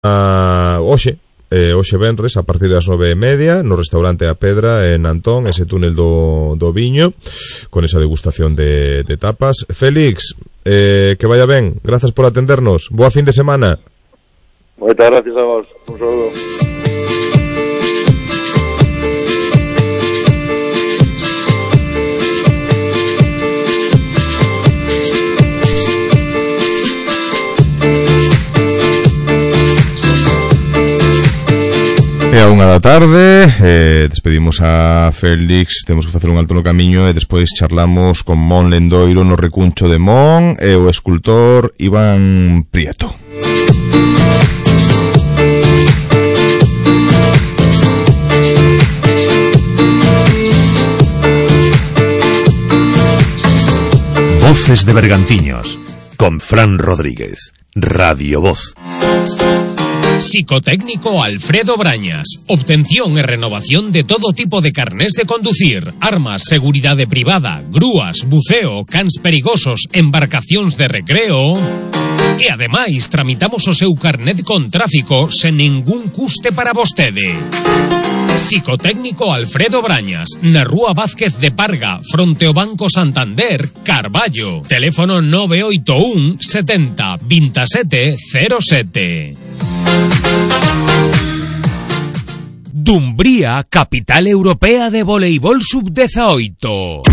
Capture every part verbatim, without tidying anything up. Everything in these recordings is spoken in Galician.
a hoxe, eh, hoxe venres a partir das nove e media no restaurante A Pedra en Antón, ese túnel do, do Viño, con esa degustación de, de tapas. Félix, eh, que vaya ben, grazas por atendernos, boa fin de semana. Moitas gracias a vos, un saludo. É a unha da tarde, eh, despedimos a Félix, temos que facer un alto no camiño e despois charlamos con Mon Lendoiro no recuncho de Mon e o escultor Iván Prieto. Voces de Bergantiños, con Fran Rodríguez, Radio Voz. Psicotécnico Alfredo Brañas. Obtención e renovación de todo tipo de carnés de conducir, armas, seguridade privada, grúas, buceo, cans perigosos, embarcacións de recreo. E ademais tramitamos o seu carnet con tráfico sen ningún custe para vostede. Psicotécnico Alfredo Brañas, na Rúa Vázquez de Parga, fronte ao Banco Santander, Carballo. Teléfono nove oito un setenta veintisiete cero sete. Dumbría, capital europea de voleibol sub dezaoito.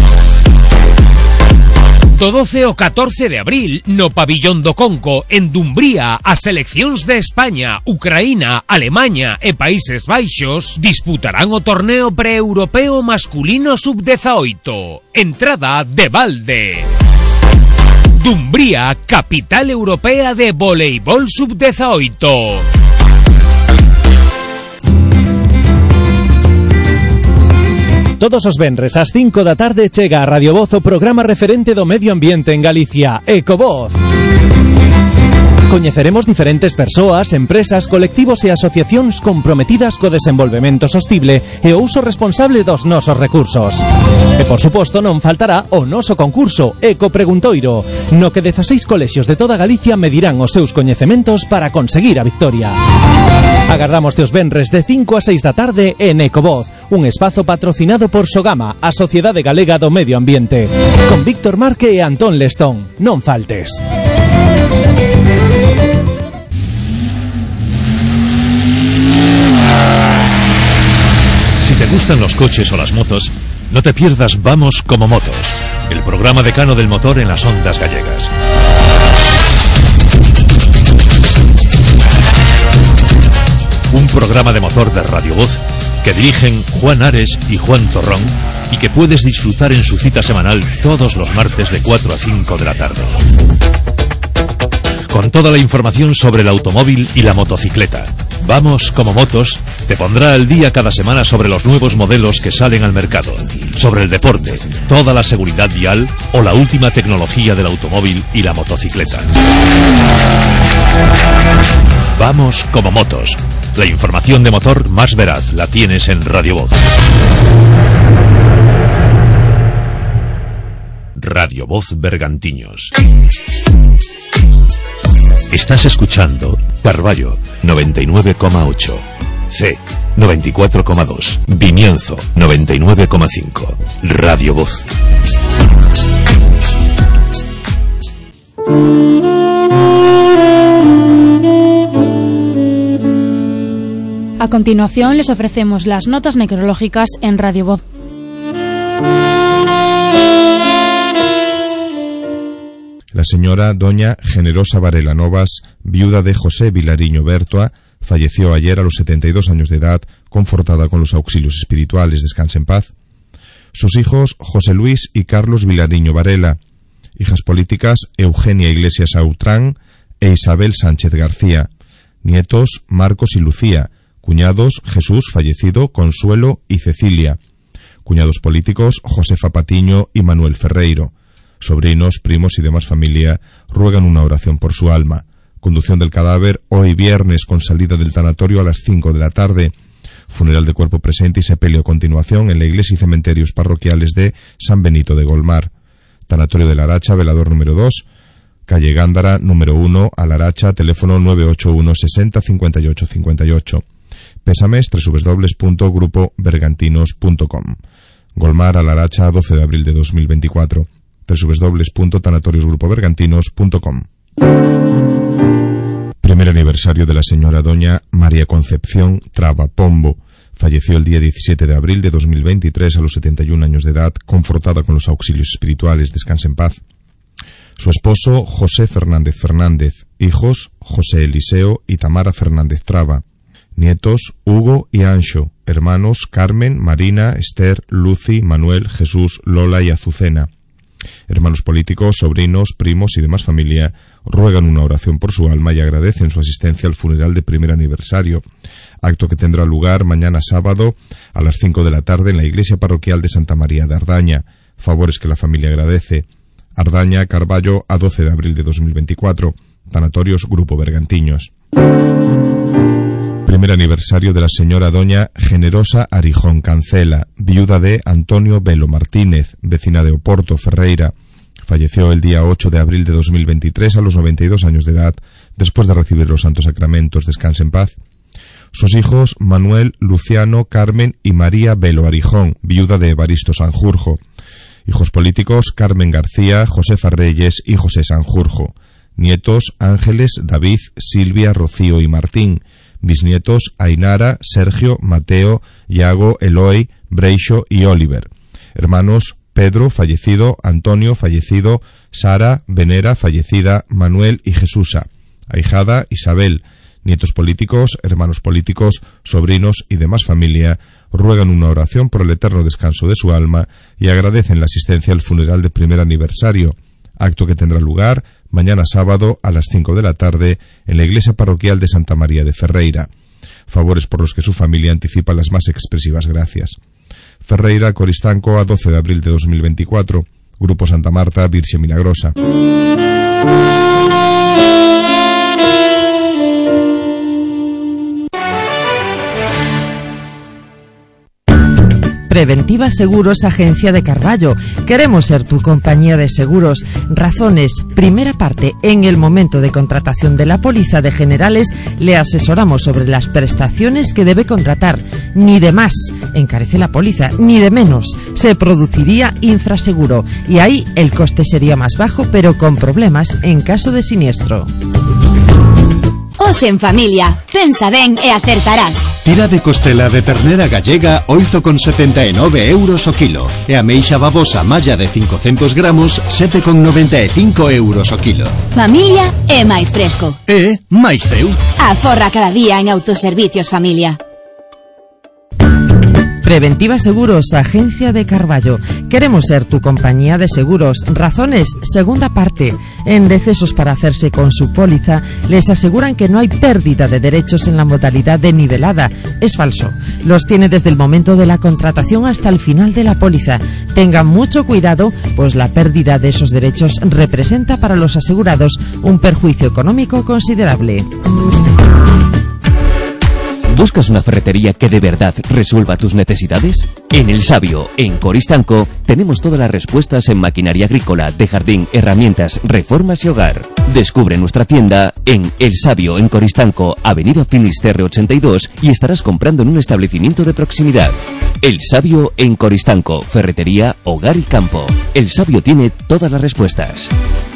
Do doce ao catorce de abril, no Pabillón do Conco, en Dumbría, as seleccións de España, Ucraína, Alemaña e Países Baixos disputarán o torneo pre-europeo masculino sub dezaoito. Entrada de balde. Dumbría, capital europea de voleibol sub dezaoito. Todos os venres ás cinco da tarde chega a Radio Voz o programa referente do medio ambiente en Galicia, Ecovoz. Coñeceremos diferentes persoas, empresas, colectivos e asociacións comprometidas co desenvolvemento sostible e o uso responsable dos nosos recursos. E por suposto non faltará o noso concurso Eco Preguntoiro, no que dezaseis colexios de toda Galicia medirán os seus coñecementos para conseguir a victoria. Agardamos os venres de cinco a seis da tarde en Ecovoz, un espazo patrocinado por Sogama, a Sociedade Galega do Medio Ambiente, con Víctor Marque e Antón Lestón. Non faltes. Si te gustan los coches o las motos, no te pierdas Vamos como Motos, el programa decano del motor en las ondas gallegas. Un programa de motor de Radio Voz que dirigen Juan Ares y Juan Torrón y que puedes disfrutar en su cita semanal todos los martes de cuatro a cinco de la tarde. Con toda la información sobre el automóvil y la motocicleta. Vamos como Motos te pondrá al día cada semana sobre los nuevos modelos que salen al mercado, sobre el deporte, toda la seguridad vial o la última tecnología del automóvil y la motocicleta. Vamos como Motos. La información de motor más veraz la tienes en Radio Voz. Radio Voz Bergantiños. Estás escuchando Carballo noventa y nueve coma ocho, C noventa y cuatro coma dos, Vimianzo noventa y nueve coma cinco, Radio Voz. A continuación les ofrecemos las notas necrológicas en Radio Voz. La señora doña Generosa Varela Novas, viuda de José Vilariño Bertoa, falleció ayer a los setenta y dos años de edad, confortada con los auxilios espirituales. Descanse en paz. Sus hijos José Luis y Carlos Vilariño Varela. Hijas políticas Eugenia Iglesias Autrán e Isabel Sánchez García. Nietos Marcos y Lucía. Cuñados Jesús, fallecido, Consuelo y Cecilia. Cuñados políticos Josefa Patiño y Manuel Ferreiro. Sobrinos, primos y demás familia ruegan una oración por su alma. Conducción del cadáver hoy viernes con salida del tanatorio a las cinco de la tarde. Funeral de cuerpo presente y sepelio a continuación en la iglesia y cementerios parroquiales de San Benito de Golmar. Tanatorio de la Aracha, velador número dos. calle Gándara, número uno, Alaracha, teléfono nueve ocho uno sesenta cincuenta y ocho cincuenta y ocho. Pésames, doble u doble u doble u punto grupo bergantinos punto com. Golmar, Alaracha, doce de abril de dos mil veinticuatro. doble u doble u doble u punto tanatorios grupo bergantinos punto com. Primer aniversario de la señora doña María Concepción Traba Pombo. Falleció el día diecisiete de abril de dos mil veintitrés a los setenta y un años de edad, confortada con los auxilios espirituales. Descanse en paz. Su esposo, José Fernández Fernández. Hijos, José Eliseo y Tamara Fernández Traba. Nietos, Hugo y Anxo. Hermanos, Carmen, Marina, Esther, Lucy, Manuel, Jesús, Lola y Azucena. Hermanos políticos, sobrinos, primos y demás familia ruegan una oración por su alma y agradecen su asistencia al funeral de primer aniversario, acto que tendrá lugar mañana sábado a las cinco de la tarde en la iglesia parroquial de Santa María de Ardaña. Favores que la familia agradece. Ardaña, Carballo, a doce de abril de dos mil veinticuatro. Tanatorios Grupo Bergantiños. Primer aniversario de la señora doña Generosa Arijón Cancela, viuda de Antonio Velo Martínez, vecina de Oporto, Ferreira. Falleció el día ocho de abril de dos mil veintitrés a los noventa y dos años de edad, después de recibir los santos sacramentos. Descanse en paz. Sus hijos, Manuel, Luciano, Carmen y María Velo Arijón, viuda de Evaristo Sanjurjo. Hijos políticos, Carmen García, Josefa Reyes y José Sanjurjo. Nietos, Ángeles, David, Silvia, Rocío y Martín. Bisnietos, Ainara, Sergio, Mateo, Iago, Eloy, Breixo y Oliver. Hermanos, Pedro, fallecido, Antonio, fallecido, Sara, Venera, fallecida, Manuel y Jesusa. Ahijada, Isabel. Nietos políticos, hermanos políticos, sobrinos y demás familia ruegan una oración por el eterno descanso de su alma y agradecen la asistencia al funeral de primer aniversario, acto que tendrá lugar mañana sábado a las cinco de la tarde en la iglesia parroquial de Santa María de Ferreira. Favores por los que su familia anticipa las más expresivas gracias. Ferreira, Coristanco, a doce de abril de dos mil veinticuatro. Grupo Santa Marta, Virgen Milagrosa. Preventiva Seguros, Agencia de Carballo. Queremos ser tu compañía de seguros. Razones. Primera parte. En el momento de contratación de la póliza de generales, le asesoramos sobre las prestaciones que debe contratar. Ni de más encarece la póliza, ni de menos. Se produciría infraseguro. Y ahí el coste sería más bajo, pero con problemas en caso de siniestro. Os en familia, pensa ben e acertarás. Tira de costela de ternera gallega oito con setenta e nove euros o kilo e ameixa babosa malla de cincocentos gramos sete con noventa e cinco euros o kilo. Familia é máis fresco. E máis teu. Aforra cada día en Autoservicios Familia. Preventiva Seguros, Agencia de Carballo. Queremos ser tu compañía de seguros. Razones, segunda parte. En decesos para hacerse con su póliza, les aseguran que no hay pérdida de derechos en la modalidad de nivelada. Es falso. Los tiene desde el momento de la contratación hasta el final de la póliza. Tengan mucho cuidado, pues la pérdida de esos derechos representa para los asegurados un perjuicio económico considerable. ¿Buscas una ferretería que de verdad resuelva tus necesidades? En El Sabio, en Coristanco, tenemos todas las respuestas en maquinaria agrícola, de jardín, herramientas, reformas y hogar. Descubre nuestra tienda en El Sabio, en Coristanco, Avenida Finisterre ochenta y dos, y estarás comprando en un establecimiento de proximidad. El Sabio en Coristanco, ferretería, hogar y campo. El Sabio tiene todas las respuestas.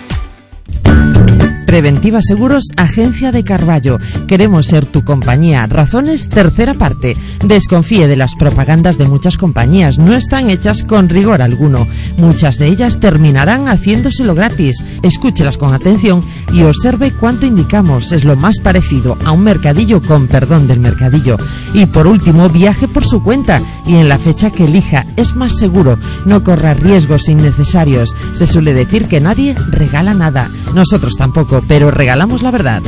Preventiva Seguros, Agencia de Carballo. Queremos ser tu compañía. Razones, tercera parte. Desconfíe de las propagandas de muchas compañías. No están hechas con rigor alguno. Muchas de ellas terminarán haciéndoselo gratis. Escúchelas con atención y observe cuánto indicamos. Es lo más parecido a un mercadillo, con perdón del mercadillo. Y por último, viaje por su cuenta y en la fecha que elija. Es más seguro. No corra riesgos innecesarios. Se suele decir que nadie regala nada. Nosotros tampoco, pero regalamos la verdad.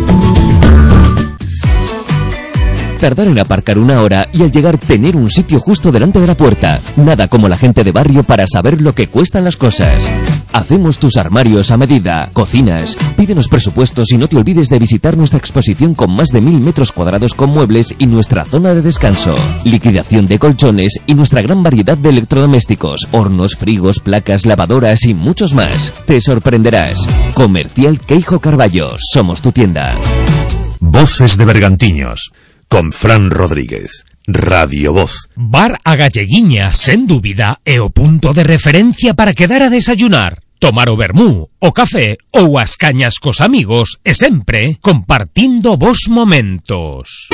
Tardar en aparcar una hora y al llegar tener un sitio justo delante de la puerta. Nada como la gente de barrio para saber lo que cuestan las cosas. Hacemos tus armarios a medida, cocinas. Pídenos presupuestos y no te olvides de visitar nuestra exposición con más de mil metros cuadrados con muebles y nuestra zona de descanso. Liquidación de colchones y nuestra gran variedad de electrodomésticos, hornos, frigos, placas, lavadoras y muchos más. Te sorprenderás. Comercial Queijo Carballo. Somos tu tienda. Voces de Bergantiños, con Fran Rodríguez. Radio Voz. Bar a Galleguiña, sen dúbida, é o punto de referencia para quedar a desayunar, tomar o vermú, o café ou as cañas cos amigos e sempre compartindo vos momentos.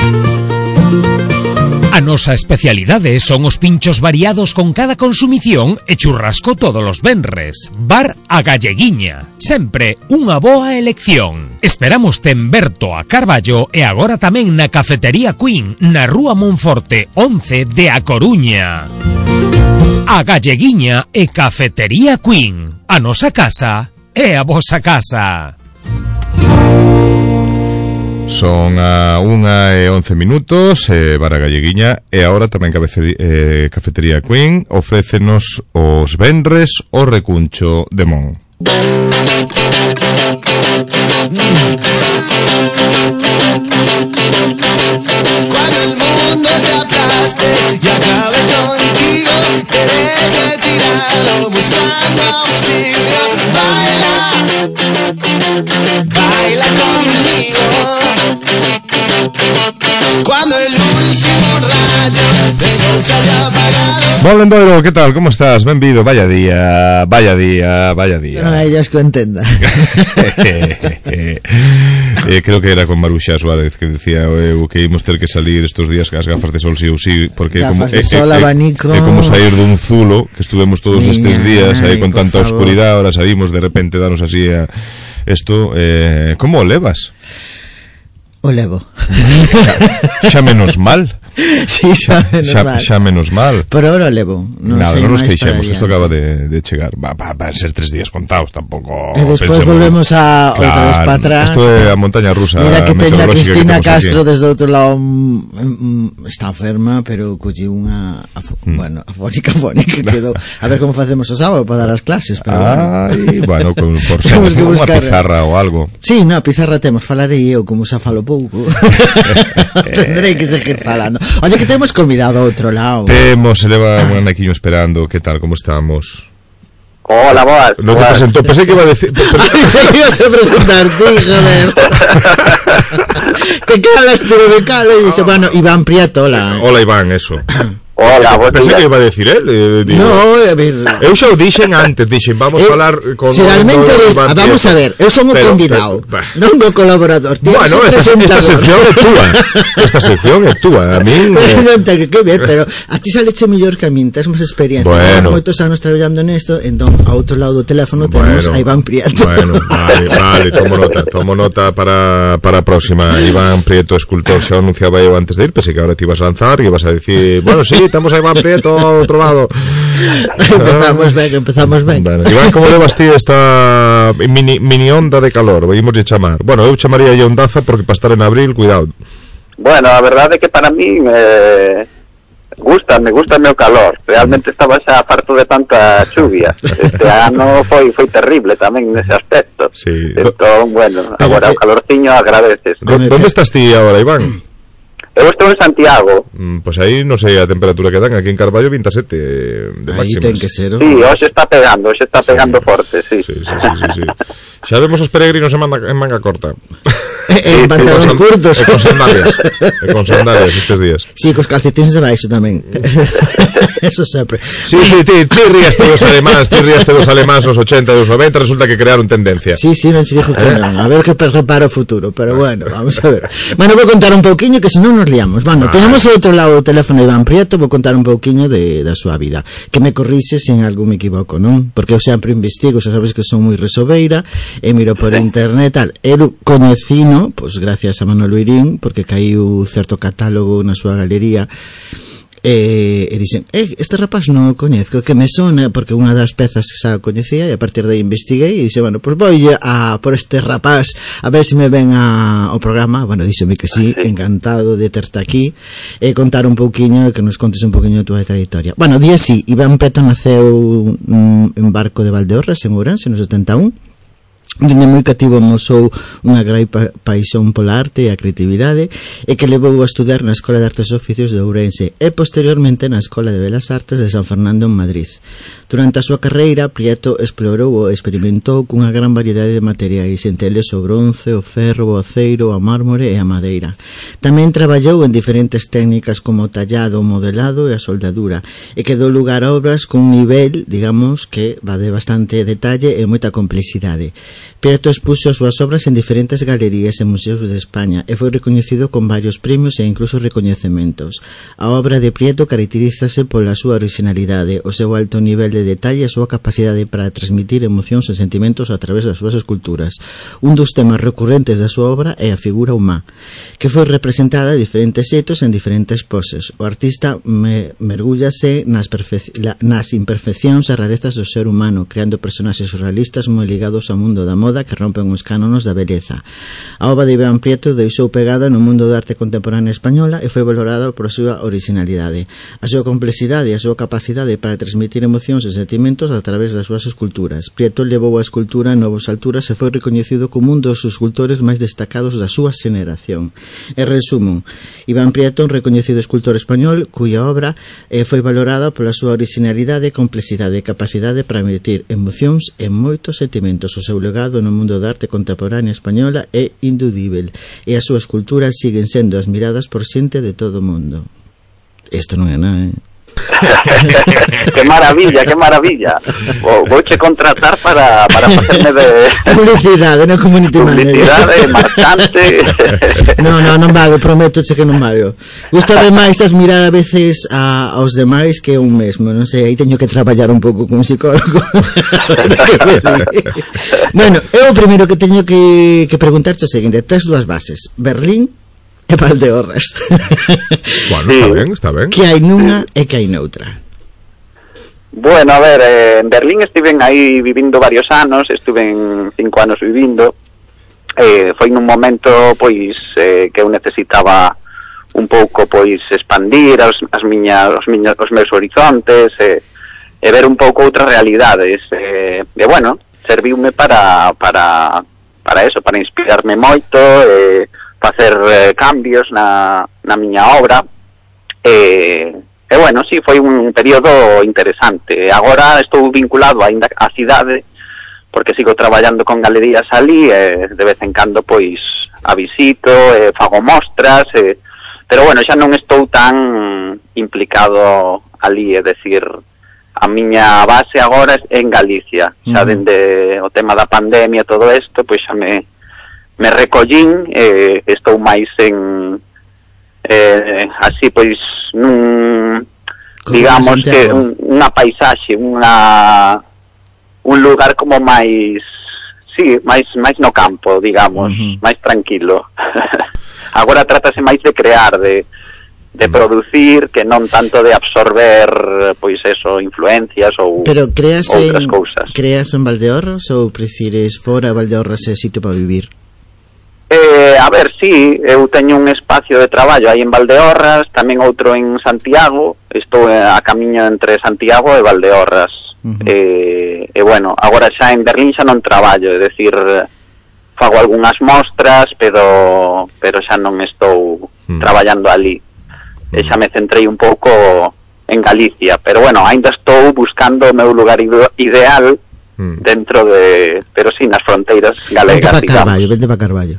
A nosa especialidade son os pinchos variados con cada consumición e churrasco todos os venres. Bar a Galleguiña, sempre unha boa elección. Esperamos en Berto a Carballo e agora tamén na Cafetería Queen, na Rúa Monforte once de A Coruña. A Galleguiña e Cafetería Queen. A nosa casa é a vosa casa. Son a unha e once minutos, eh, Bar a Galleguiña, e agora tamén cabecería, eh, Cafetería Queen ofrécenos os venres o recuncho de Mon. Cuando el mundo te aplaste y acabe contigo, te deje tirado buscando auxilio. Baila, baila conmigo. Cuando el último rayo del sol se haya apagado. Bon Lendoiro, que tal? Como estás? Benvido, vaya día, vaya día, vaya día. Non hai ellas que entenda. eh, creo que era con Maruxa Suárez que decía eu que ímos ter que salir estos días cas gafas de sol sí ou sí, porque gafas como, de sol, eh, abanico. É eh, como sair dun zulo que estuvemos todos Niña, estes días aí con tanta favor. oscuridade, ahora saímos de repente danos así a esto, eh, como o levas? O levo. Xa, xa menos mal. Sí, xa menos xa, mal. Xa menos mal. Pero ahora o levo. Non Nada, sei non nos máis queixemos, para que isto acaba de, de chegar. Va, va, va a ser tres días contados, tampouco. E despois volvemos a claro, outra vez para atrás. Isto é a montaña rusa. Mira que teño a Cristina Castro aquí. desde outro lado, mm, está enferma, pero colli unha afo, mm. bueno, afónica, afónica quedou. A ver como facemos o sábado para dar as clases, pero Ai, bueno, con, por señas, unha pizarra ou algo. Sí, no, pizarra temos, falarei eu como xa falo pouco. Tendrei que seguir falando. Oye, que temos convidado a outro lado. Temos, se leva un anaquiño esperando. Que tal, como estamos? Hola, boas. No te presentó, pensé que iba a decir... Pensé que ibas a presentarte, joder. Que calas, pero que calas. Y dice, bueno, Iván Prieto, hola. Hola, Iván, eso. Hola, vos pensé que iba a decir él. Eh, digo, no, a ver. Eu xa o dixen antes, dixen, vamos eh, a falar con... Si realmente eres, ah, vamos a ver, eu son o convidado, pero, non o colaborador. Bueno, esta, esta sección é túa. Esta sección é túa. A min... Pero non ten que ver, pero a ti saleche mellor que a min, tes máis experiencia. Bueno. Moitos anos traballando nesto, entón, a outro lado do teléfono temos bueno, a Iván Prieto. Bueno, vale, vale, tomo nota, tomo nota para, para a próxima. Iván Prieto, escultor, xa anunciaba eu antes de ir, pensei que ahora te ibas a lanzar e ibas a decir, bueno, sí, estamos a Iván Prieto outro lado. Empezamos ben, empezamos ben. Bueno, Iván, como levas ti esta mini, mini onda de calor? Vimos de chamar. Bueno, eu chamaría ya ondaza porque para estar en abril, cuidado. Bueno, a verdade é que para mí eh, gusta, me gusta o meu calor. Realmente estaba xa farto de tanta chuvia. Este ano foi foi terrible tamén nese aspecto. Sí. Entón, bueno, agora o calorciño agradeces. ¿Dónde estás ti agora, Iván? Eu estou en Santiago. Mm, pues aí non sei a temperatura que dan. Aquí en Carballo veinte e sete de máximas. Aí ten que ser. Sí, hoxe está pegando, hoxe está pegando sí. forte, sí. Sí, sí, sí, sí, sí. Xa vemos os peregrinos en manga, en manga corta. En sí, pantalones curtos. E con sandalias. E con sandalias estes días. Sí, cos calcetines de baixo tamén. Eso sempre. Sí, sí, ti, ti ríaste dos alemáns, ti ríaste dos alemáns os ochenta e os noventa, resulta que crearon tendencia. Sí, sí, non se dijo que eh? non. A ver que repara o futuro, pero bueno, vamos a ver. Bueno, vou contar un pouquiño que senón nos liamos. Bueno, ah. tenemos ao outro lado o teléfono de Iván Prieto, vou contar un pouquiño de, da súa vida. Que me corrixe se en algún me equivoco, non? Porque eu sempre investigo, xa sabes que son moi resobeira, e miro por internet tal. Eu conhecino, pois gracias a Manolo Irín, porque caiu certo catálogo na súa galería, e, e dixen, eh, este rapaz non o coñezco, que me sona, porque unha das pezas que xa coñecía, e a partir de aí investiguei e dixe, bueno, pois pues vou a por este rapaz a ver se me ven a, ao programa. Bueno, díxeme que sí, encantado de terte aquí e contar un pouquiño, que nos contes un pouquiño a túa trayectoria. Bueno, día sí, Iván Prieto naceu mm, en Barco de Valdeorras, en Ourense, no setenta e un. Dende moi cativo amosou unha gran pa paixón pola arte e a creatividade, e que levou a estudar na Escola de Artes e Oficios de Ourense e posteriormente na Escola de Belas Artes de San Fernando en Madrid. Durante a súa carreira, Prieto explorou e experimentou cunha gran variedade de materiais, entre eles o bronce, o ferro, o aceiro, o mármore e a madeira. Tamén traballou en diferentes técnicas como o tallado, o modelado e a soldadura, e que dou lugar a obras con un nivel, digamos, que va de bastante detalle e moita complexidade. Prieto expuxo as súas obras en diferentes galerías e museos de España e foi recoñecido con varios premios e incluso recoñecementos. A obra de Prieto caracterízase pola súa originalidade, o seu alto nivel de detalle e a súa capacidade para transmitir emocións e sentimentos a través das súas esculturas. Un dos temas recurrentes da súa obra é a figura humá, que foi representada de diferentes xeitos en diferentes poses. O artista me mergúllase nas, nas imperfeccións e rarezas do ser humano, creando personaxes surrealistas moi ligados ao mundo da moda que rompen os cánonos da beleza. A obra de Iván Prieto deixou pegada no mundo da arte contemporánea española e foi valorada por a súa originalidade, a súa complexidade e a súa capacidade para transmitir emocións e sentimentos a través das súas esculturas. Prieto levou a escultura a novas alturas e foi recoñecido como un dos escultores máis destacados da súa xeración. E resumo, Iván Prieto, un recoñecido escultor español cuya obra eh, foi valorada pola súa originalidade, complexidade e capacidade para emitir emocións e moitos sentimentos. O seu legado no mundo da arte contemporánea española é indudível e as súas esculturas siguen sendo admiradas por xente de todo o mundo. Isto non é nada, eh? Que maravilla, que maravilla. Vouche contratar para, para facerme de publicidade, non community publicidade marcante. No, no, non vago, prometoche que non vago. Gústame máis admirar a veces a, aos demais que un mesmo, non sei, aí teño que traballar un pouco con un psicólogo. Bueno, eu o primeiro que teño que, que preguntarte é o seguinte: tes dúas bases, Berlín e Valdeorras. Bueno, está ben, está ben. Que hai nunha e que hai noutra? Bueno, a ver, eh, en Berlín estiven aí vivindo varios anos, estuven cinco anos vivindo. Eh, foi nun momento, pois, eh, que eu necesitaba un pouco, pois, expandir as, as miñas, os, miñas, os meus horizontes e, e ver un pouco outras realidades. Eh, e, bueno, serviume para, para, para eso, para inspirarme moito, e eh, facer eh, cambios na, na miña obra e, e bueno, sí, foi un período interesante. Agora estou vinculado ainda á cidade porque sigo traballando con galerías ali e de vez en cando pois a visito e fago mostras e, pero bueno, xa non estou tan implicado ali, é decir, a miña base agora é en Galicia. Xa dende o tema da pandemia e todo isto, pois xa me me recollín, eh, estou máis en eh, así pois nun, digamos que un, unha paisaxe, unha un lugar como máis sí, máis máis no campo, digamos, uh-huh. máis tranquilo. Agora trátase máis de crear, de de producir, que non tanto de absorber, pois eso, influencias ou Pero creas outras en, cousas. Creas en Valdeorras ou prefires fora Valdeorras é sitio para vivir? Eh, a ver, sí, eu teño un espacio de traballo aí en Valdeorras, tamén outro en Santiago, estou a camiño entre Santiago e Valdeorras. Uh-huh. eh, e bueno, agora xa en Berlín xa non traballo, é dicir, fago algunhas mostras, pero pero xa non estou uh-huh. traballando ali. Uh-huh. E xa me centrei un pouco en Galicia, pero bueno, ainda estou buscando o meu lugar ideal dentro de, pero sí, nas fronteiras galegas, vente pa Carballo, vente pa Carballo.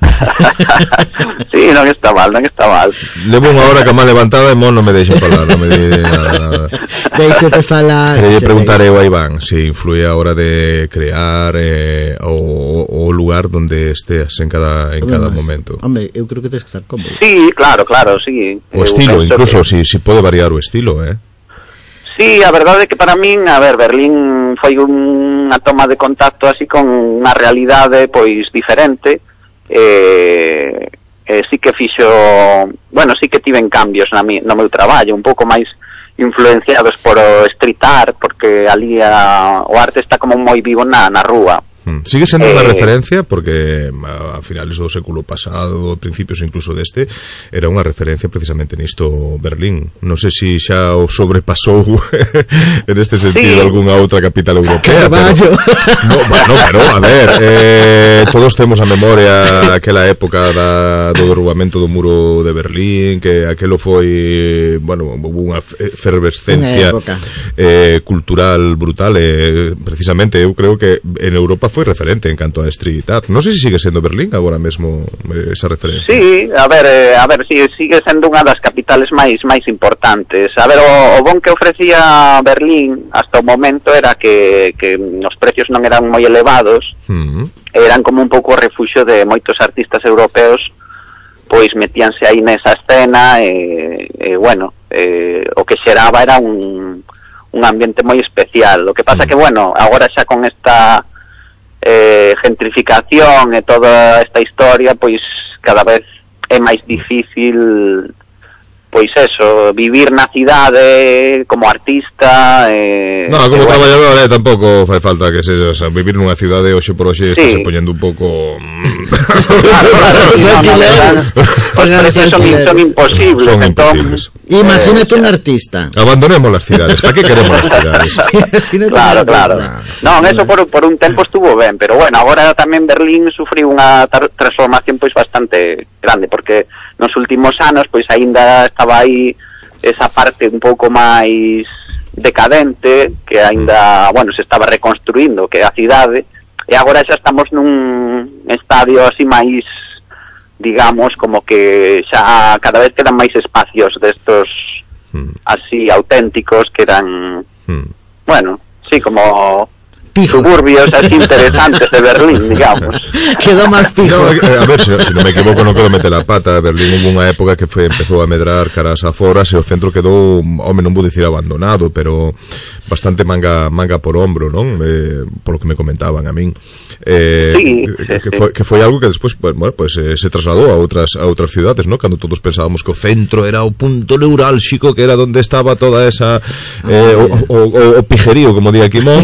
Sí, non está mal, non está mal. Levo unha hora que má levantada e mon non me deixa falar, non me deixa nada, nada. Deixate falar. Quería preguntar eu a Iván se influye a hora de crear eh, o, o lugar donde estés en cada en cada Mas, momento. Hombre, eu creo que tens que estar cómodo. Sí, claro, claro, sí. O estilo, incluso, que... si, si pode variar o estilo, eh? Sí, a verdade é que para min, a ver, Berlín foi unha toma de contacto así con unha realidade pois diferente, e, e sí que fixo, bueno, sí que tiven cambios na mi, no meu traballo, un pouco máis influenciados por o street art, porque ali a, o arte está como moi vivo na, na rúa. Sigue sendo unha eh, referencia porque a finales do século pasado, principios incluso deste, era unha referencia precisamente nisto Berlín. Non sei se xa o sobrepasou en este sentido sí. algunha outra capital europea, pero no, bueno, pero a ver, eh, todos temos a memoria aquela época da, do derrubamento do muro de Berlín, que aquelo foi, bueno, unha efervescencia eh, cultural brutal, e eh, precisamente eu creo que en Europa foi referente en canto a street art. Non sei se sigue sendo Berlín agora mesmo esa referencia. Sí, a ver, eh, a ver, si sigue sendo unha das capitales máis máis importantes. A ver, o, o bon que ofrecía Berlín hasta o momento era que, que os precios non eran moi elevados, mm. eran como un pouco o refuxio de moitos artistas europeos, pois metíanse aí nesa escena e, e bueno, eh, o que xeraba era un, un ambiente moi especial. O que pasa mm. que, bueno, agora xa con esta eh, gentrificación e toda esta historia, pois cada vez é máis difícil, pois eso, vivir na cidade como artista. Eh, no, como bueno, traballador eh, tampouco fai falta que se, o sea, vivir nunha cidade hoxe por hoxe sí. está se poñendo un pouco claro, claro, os alquileres son, son imposibles, son entón, imposibles. Imagínate eh, un artista. Abandonemos las cidades, para que queremos las cidades? Claro, claro. Non, eso por, por un tempo estuvo ben, pero bueno, agora tamén Berlín sufriu unha transformación pois bastante grande, porque nos últimos anos pois aínda estaba aí esa parte un pouco máis decadente, que aínda, bueno, se estaba reconstruindo, que a cidade, e agora xa estamos nun estadio así máis, digamos, como que xa cada vez quedan máis espacios destos mm. así auténticos, que eran mm. bueno, sí, como Pijo. Suburbios así interesantes de Berlín, digamos. Quedó máis fijo. No, a ver, se, se non me equivoco, non quero meter a pata. Berlín hubo unha época que foi, empezou a medrar caras aforas, e o centro quedou, home, non vou dicir abandonado, pero bastante manga manga por hombro, non? Eh, por lo que me comentaban a min. Eh, sí, que, sí, que, foi, que foi algo que despois, bueno, pues, eh, se trasladou a outras a outras cidades, ¿no? Cando todos pensábamos que o centro era o punto neurálxico, que era onde estaba toda esa eh, oh, o, o, o pijerío, como di Quimón.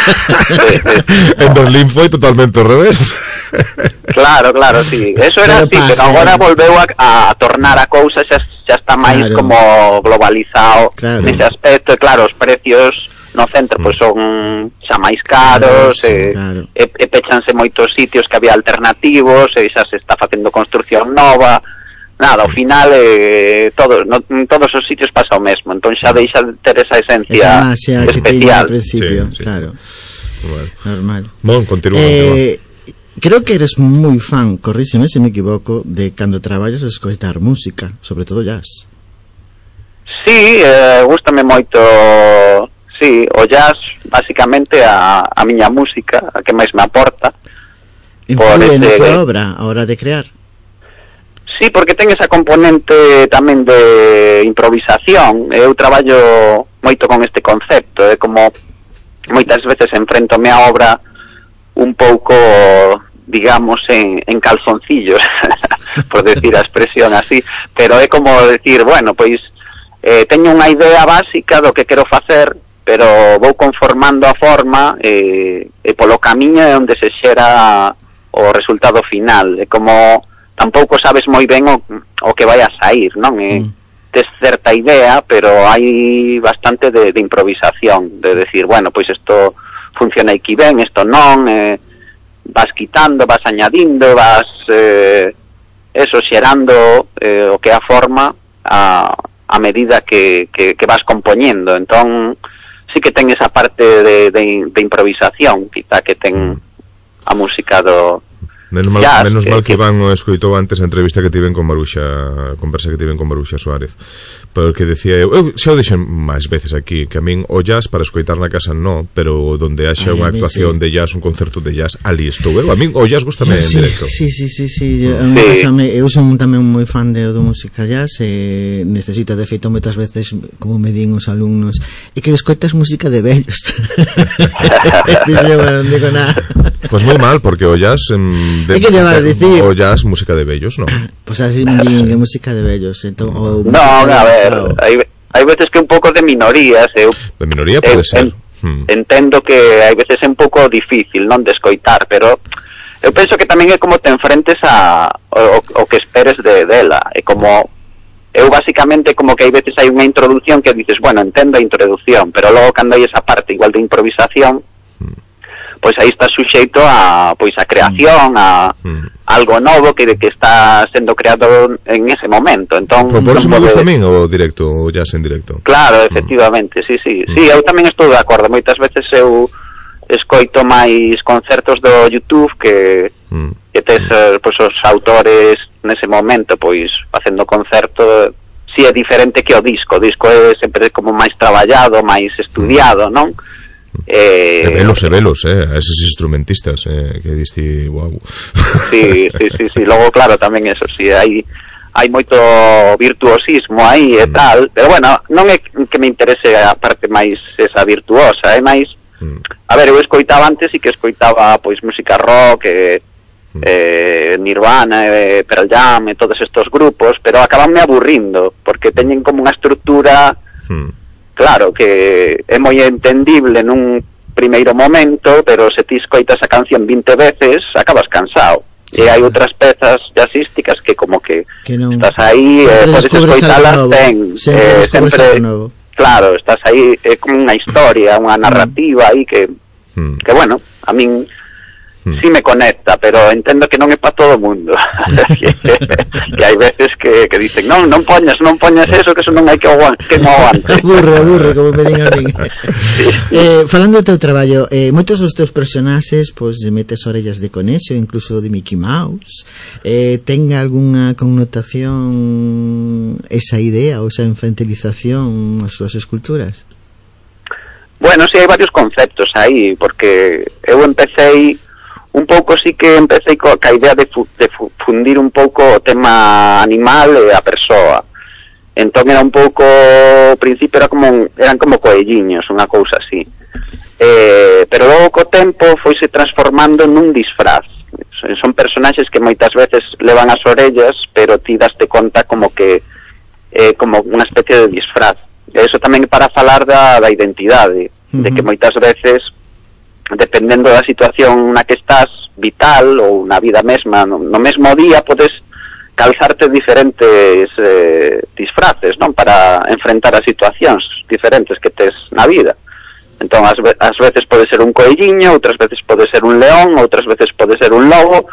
En Berlín foi totalmente ao revés. Claro, claro, sí. Eso era así, pero agora volveu a, a tornar a cousa, xa, xa está máis claro. como globalizado claro. nese aspecto, e claro, os precios no centro pois pues, son xa máis caros, claro, e, claro. e, e pechanse moitos sitios que había alternativos, e xa se está facendo construcción nova. Nada, ao final eh, todo, no, en todos os sitios pasa o mesmo, entón xa deixa de ter esa esencia esa especial. Que principio, sí, sí. Claro. Bueno. Normal. Bon, continúa, eh, continúa. Creo que eres moi fan, corríxeme se me equivoco, de cando traballas a escoitar música, sobre todo jazz. Sí, eh, gústame moito, sí, o jazz, basicamente a, a miña música, a que máis me aporta. Influye na tua obra, a hora de crear? Sí, porque ten esa componente tamén de improvisación. Eu traballo moito con este concepto, é como moitas veces enfrentome a obra un pouco, digamos, en, en calzoncillos, por decir a expresión así, pero é como decir, bueno, pois eh, teño unha idea básica do que quero facer, pero vou conformando a forma e, e polo camiño é onde se xera o resultado final. É como tampouco sabes moi ben o, o que vai a sair, non? É, mm. tes certa idea, pero hai bastante de, de improvisación, de decir, bueno, pois isto funciona aquí ben, isto non, eh, vas quitando, vas añadindo, vas eh, eso, xerando eh, o que é a forma a, a medida que, que, que vas compoñendo. Entón sí que ten esa parte de, de, de improvisación, quizá que ten a música do Menos mal, ya, menos mal que, que Iván o escoitou antes a entrevista que tiven con Maruxa, a conversa que tiven con Maruxa Suárez, porque decía eu, eu xa o dixen máis veces aquí, que a min o jazz para escoitar na casa no, pero donde haxa unha actuación sí. de jazz, un concerto de jazz, ali estou eu. A min o jazz gustame sí, en directo. Sí, sí, sí, sí, eu, sí. Me, eu son tamén moi fan de, de música jazz, e necesito, de feito, moitas veces, como me din os alumnos, e que escoitas música de vellos. Dice, bueno, non digo nada. Pois pues moi mal, porque o jazz en, de, que llevar a decir o jazz música de vellos, non? Pois pues así me din que música de vellos, entón o no, a ver, hai, hai veces que un pouco de minorías, eu de minoría pode eu, ser. En, hmm. Entendo que hai veces é un pouco difícil non de escoitar, pero eu penso que tamén é como te enfrentes a o, o que esperes de dela, é como eu basicamente como que hai veces hai unha introducción que dices, bueno, entendo a introducción, pero logo cando hai esa parte igual de improvisación, pois aí está suxeito a pois a creación, a mm. algo novo que que está sendo creado en ese momento. Entón, por, por eso me gusta pode... tamén o directo, o jazz en directo. Claro, efectivamente, mm. sí, sí. Mm. Sí, eu tamén estou de acordo. Moitas veces eu escoito máis concertos do YouTube que mm. que tes mm. pois os autores nese momento pois facendo concerto, si é diferente que o disco. O disco é sempre como máis traballado, máis estudiado, non? Eh, e velos e velos, eh, a esos instrumentistas eh, que diste, wow. Sí, sí, sí, sí, logo claro tamén eso, si sí, hai hai moito virtuosismo aí e mm. tal, pero bueno, non é que me interese a parte máis esa virtuosa, é máis mm. a ver, eu escoitaba antes e que escoitaba pois música rock, eh, mm. eh, Nirvana, eh, Pearl Jam e todos estos grupos, pero acabanme aburrindo porque teñen como unha estructura mm. claro, que é moi entendible nun primeiro momento, pero se ti escoitas a canción vinte veces, acabas cansado. Sí. E hai outras pezas jazzísticas que como que, que non... estás aí, eh, podes escoitalas, ten, sempre, eh, sempre claro, estás aí, é como unha historia, unha narrativa aí que, mm. que bueno, a min mm. sí me conecta, pero entendo que non é para todo o mundo. que, que hai veces que, que dicen, non, non poñas, non poñas eso, que eso non hai que aguante, que non aguante. Aburre, aburre, como me din a mí. eh, falando do teu traballo, eh, moitos dos teus personaxes, pois, pues, metes orellas de conexo, incluso de Mickey Mouse. Eh, ten algunha connotación esa idea ou esa infantilización as súas esculturas? Bueno, si sí, hai varios conceptos aí, porque eu empecei un pouco, sí que empecé co, ca idea de, fu, de fu, fundir un pouco o tema animal e a persoa. Entón era un pouco, ao principio era como un, eran como coelliños, unha cousa así. Eh, pero logo co tempo foise transformando nun disfraz. Son personaxes que moitas veces levan as orellas, pero ti daste conta como que é eh, como unha especie de disfraz. E iso tamén para falar da, da identidade, uh-huh. de que moitas veces dependendo da situación na que estás, vital ou na vida mesma, no, no mesmo día podes calzarte diferentes eh, disfraces, non? Para enfrentar as situacións diferentes que tes na vida. Entón, as, as veces pode ser un coelliño, outras veces pode ser un león, outras veces pode ser un lobo.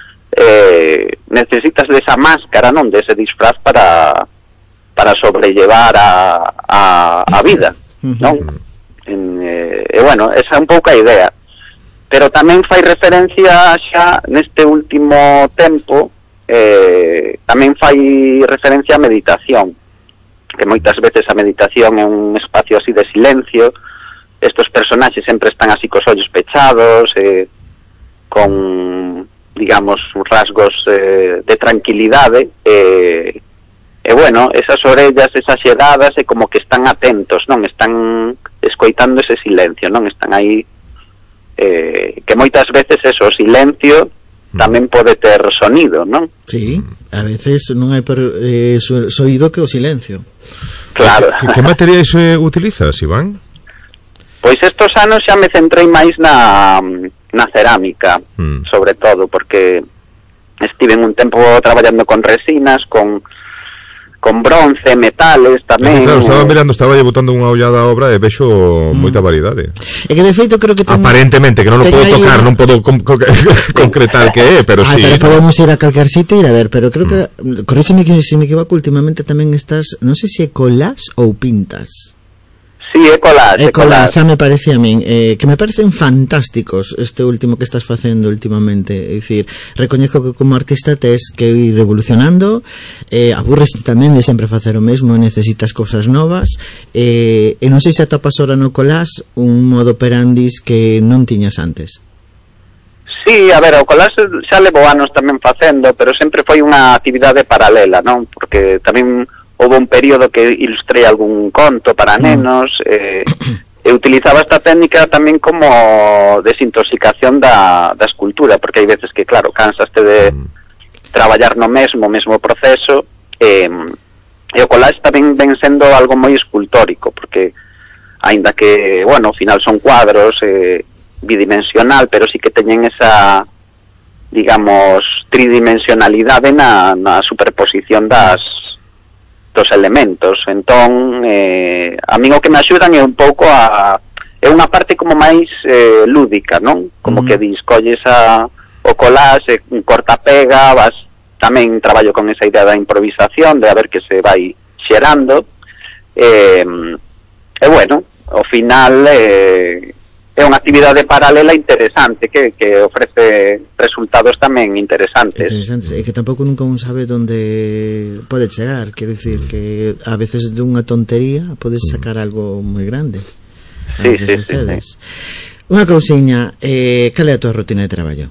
Eh, necesitas desa máscara, non? Dese disfraz para para sobrellevar a, a, a vida, non? En, eh, e bueno, esa é un pouco a idea, pero tamén fai referencia xa neste último tempo, eh, tamén fai referencia a meditación, que moitas veces a meditación é un espacio así de silencio. Estos personaxes sempre están así cos ollos pechados, eh, con, digamos, rasgos eh, de tranquilidade, eh, e bueno, esas orellas exageradas e como que están atentos, non? Están escoitando ese silencio, non? Están aí, eh, que moitas veces eso, o silencio tamén pode ter sonido, non? Sí, a veces non hai per, eh, so, soído que o silencio. Claro. Que, que materiais eh, utilizas, Iván? Pois estos anos xa me centrei máis na, na cerámica, mm. sobre todo, porque estive un tempo traballando con resinas, con con bronce, metales tamén. Claro, estaba mirando, estaba botando unha ollada á obra e vexo mm. moita variedade. E que de feito creo que ten... aparentemente, que non lo podo tocar, una... non podo con, con, concretar que é, pero ah, sí. Pero podemos ir a calcar sitio e ir a ver, pero creo que, mm. corríxeme que se me equivoco, últimamente tamén estás, non sei se colas ou pintas. Sí, é collage, é collage, xa me parece a min, eh, que me parecen fantásticos este último que estás facendo últimamente. É dicir, recoñezo que como artista tes que ir revolucionando, eh, aburres tamén de sempre facer o mesmo, necesitas cousas novas, eh, e non sei se atopas ora no collage un modo operandis que non tiñas antes. Sí, a ver, o collage xa levo anos tamén facendo, pero sempre foi unha actividade paralela, non? Porque tamén houve un período que ilustrei algún conto para nenos, eh, e utilizaba esta técnica tamén como desintoxicación da, da escultura, porque hai veces que, claro, cansaste de traballar no mesmo, mesmo proceso, e, E o collage tamén ven sendo algo moi escultórico, porque aínda que, bueno, ao final son cuadros eh, bidimensional, pero sí que teñen esa, digamos, tridimensionalidade na, na superposición das dos elementos. Entón, eh, a min o que me axudan é un pouco a... é unha parte como máis eh, lúdica, non? Como mm. que dis, colles a, o collage, un corta-pega, vas... tamén traballo con esa idea da improvisación, de a ver que se vai xerando, e, e bueno, ao final eh, é unha actividade paralela interesante que, que ofrece resultados tamén interesantes. Interesantes, e que tampouco nunca un sabe onde pode chegar, quero dicir que a veces dunha tontería podes sacar algo moi grande. Sí, sí, sí, sí. Unha cousiña, eh, cal é a tua rutina de traballo?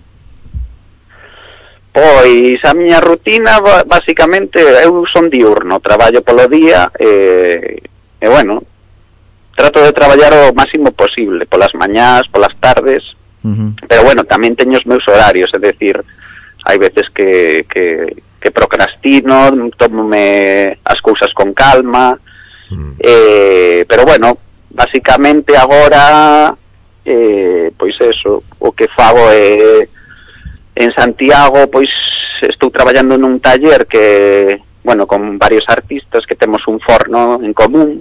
Pois a miña rutina basicamente eu son diurno, traballo polo día e, e bueno, trato de traballar o máximo posible, polas mañás, polas tardes, uh-huh. pero bueno, tamén teño os meus horarios, é dicir, hai veces que, que, que procrastino, tómome as cousas con calma, uh-huh. eh, pero bueno, basicamente agora, eh, pois eso, o que fago é... En Santiago, pois, estou traballando nun taller que, bueno, con varios artistas que temos un forno en común,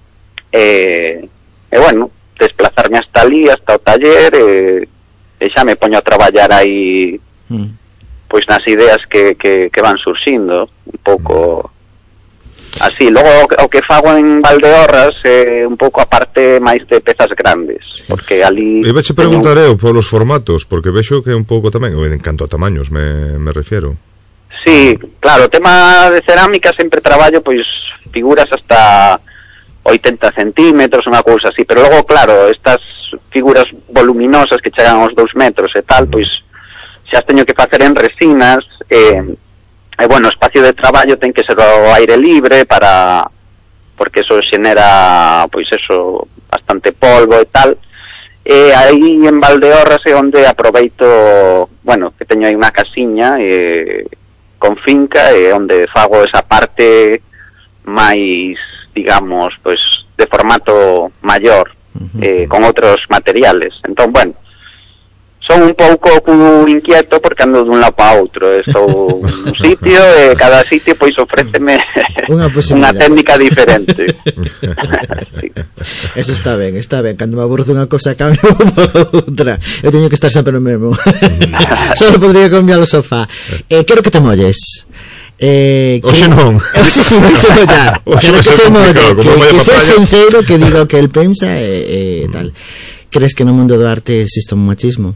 e, e bueno, desplazarme hasta ali, hasta o taller, e, e xa me poño a traballar aí, mm. pois, nas ideas que, que, que van surxindo, un pouco... Así, logo o que fago en Valdeorras é eh, un pouco a parte máis de pezas grandes, porque ali... Iba a preguntar eu polos formatos, porque vexo que é un pouco tamén, en canto a tamaños me, me refiero. Sí, claro, o tema de cerámica sempre traballo, pois, figuras hasta oitenta centímetros, unha cousa así, pero logo, claro, estas figuras voluminosas que chegan aos dous metros e tal, pois, xa as teño que facer en resinas, eh, e bueno, o espacio de traballo ten que ser ao aire libre para porque eso xenera pois eso, bastante polvo e tal. E aí en Valdeorras é onde aproveito, bueno, que teño aí unha casiña e con finca e onde fago esa parte máis, digamos, pois de formato maior, uh-huh. eh, con outros materiales. Entón, bueno, son un pouco inquieto porque ando dun lado para outro, estou un sitio e cada sitio pois ofréceme unha técnica diferente. Sí. Eso está ben, está ben, cando me aburro dunha cosa cambio por outra, eu teño que estar sempre no mesmo. Só podría cambiar o sofá. Eh, quero que te molles. Eh, Oxe non. Sí, sí, que se mollar. Quero que se molle, que, que sea sincero, que diga o que el pensa e eh, eh, tal. Crees que no mundo do arte existe un machismo?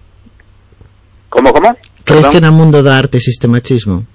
Como, como? Crees que no mundo da arte existe machismo?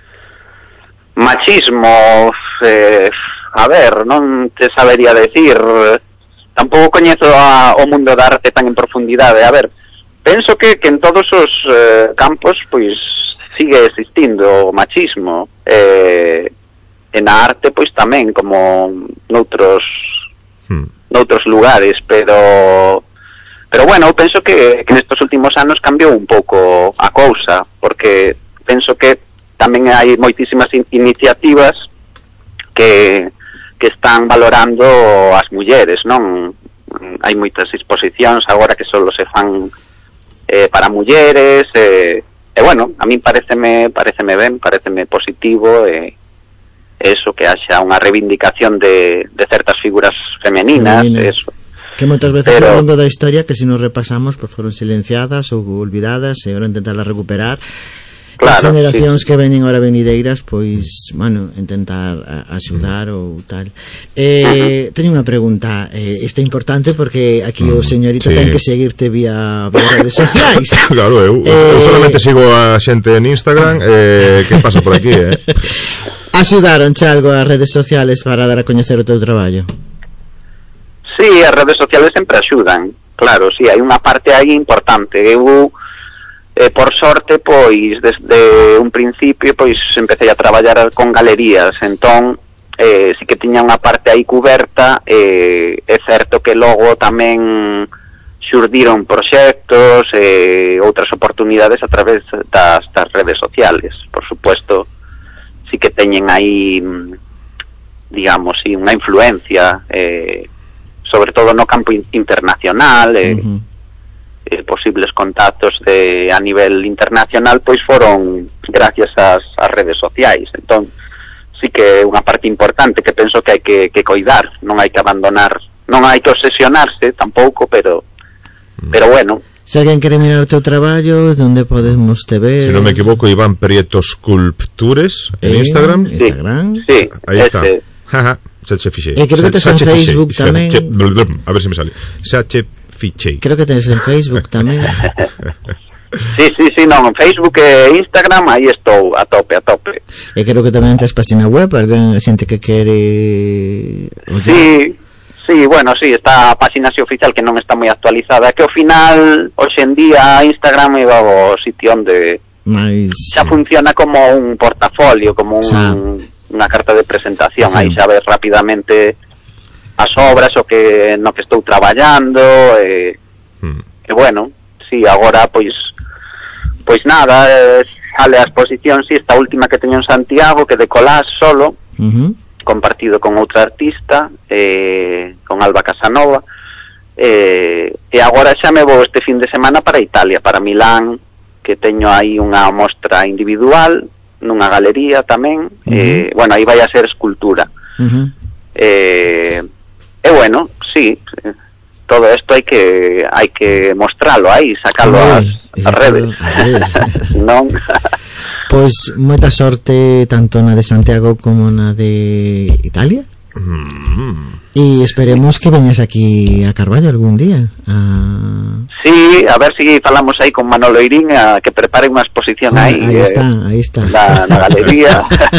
Machismo, eh, a ver, non te sabería decir, tampouco coñezo a, o mundo da arte tan en profundidade. A ver, penso que, que en todos os eh, campos pois sigue existindo o machismo, eh, e na arte pois tamén, como noutros hmm. noutros lugares, pero pero bueno, eu penso que, que nestes últimos anos cambiou un pouco a cousa, porque penso que tamén hai moitísimas in- iniciativas que, que están valorando as mulleres, non? Hai moitas exposicións agora que só se fan eh, para mulleres, e, e bueno, a min pareceme, pareceme ben, pareceme positivo, e eso, que haxa unha reivindicación de, de certas figuras femeninas, femeninas. Eso. Que moitas veces Pero... ao longo da historia que se nos repasamos pues foron silenciadas ou olvidadas e agora intentarlas recuperar. Claro, as generacións sí. que veñen ahora venideiras pois, bueno, intentar axudar ou tal. Eh, uh-huh. Teño unha pregunta, eh, esta é importante porque aquí o señorito sí. ten que seguirte vía, vía redes sociais. Claro, eu, eh... eu solamente sigo a xente en Instagram, eh, que pasa por aquí, eh. Axudaronche algo as redes sociales para dar a coñecer o teu traballo? Sí, as redes sociales sempre axudan, claro, sí, hai unha parte aí importante. Eu, eh, por sorte, pois, desde un principio, pois, empecé a traballar con galerías, entón, eh, sí que tiña unha parte aí cuberta, eh, é certo que logo tamén xurdiron proxectos e eh, outras oportunidades a través das, das redes sociales, por supuesto, sí que teñen aí digamos, sí, unha influencia, eh, sobre todo no campo in- internacional, eh, uh-huh. eh, posibles contactos de a nivel internacional, pois foron gracias ás, ás redes sociais. Entón, sí que é unha parte importante que penso que hai que, que coidar, non hai que abandonar, non hai que obsesionarse tampouco, pero pero bueno. Se alguén quere mirar o teu traballo, onde podemos te ver? Se non me equivoco, Iván Prieto Sculptures en eh, Instagram. Sí, Instagram. Sí, aí está. este. Jaja, Sache Fichei. E creo que tes en Facebook tamén. A ver se me sale. Sache Fichei. Creo que tens en Facebook tamén. Sí, sí, sí, non, en Facebook e Instagram aí estou a tope, a tope. E creo que tamén tes página web, alguén xente que quere... Oye. Sí, sí, bueno, sí, está a página así oficial que non está moi actualizada, que ao final, hoxe en día, Instagram é o sitio onde Mais... xa funciona como un portafolio, como un, unha carta de presentación, sí. Aí xa ves rapidamente as obras, o que no que estou traballando, e, mm. e bueno, sí, agora, pois, pois nada, eh, sale a exposición, sí, esta última que teño en Santiago, que de collage solo, uh-huh. compartido con outra artista, eh, con Alba Casanova, eh, e agora xa me vou este fin de semana para Italia, para Milán, que teño aí unha mostra individual, nunha galería tamén, uh-huh. eh, bueno, aí vai a ser escultura. Uh-huh. Eh, e bueno, sí, todo isto hai que hai que mostralo aí, sacalo ás, ás redes. Non? Pois moita sorte tanto na de Santiago como na de Italia. Mm. E esperemos que veñas aquí a Carballo algún día. A... Sí, a ver se si falamos aí con Manolo Irín a que prepare unha exposición ah, aí. Aí eh, está, aí está. Na, na galería.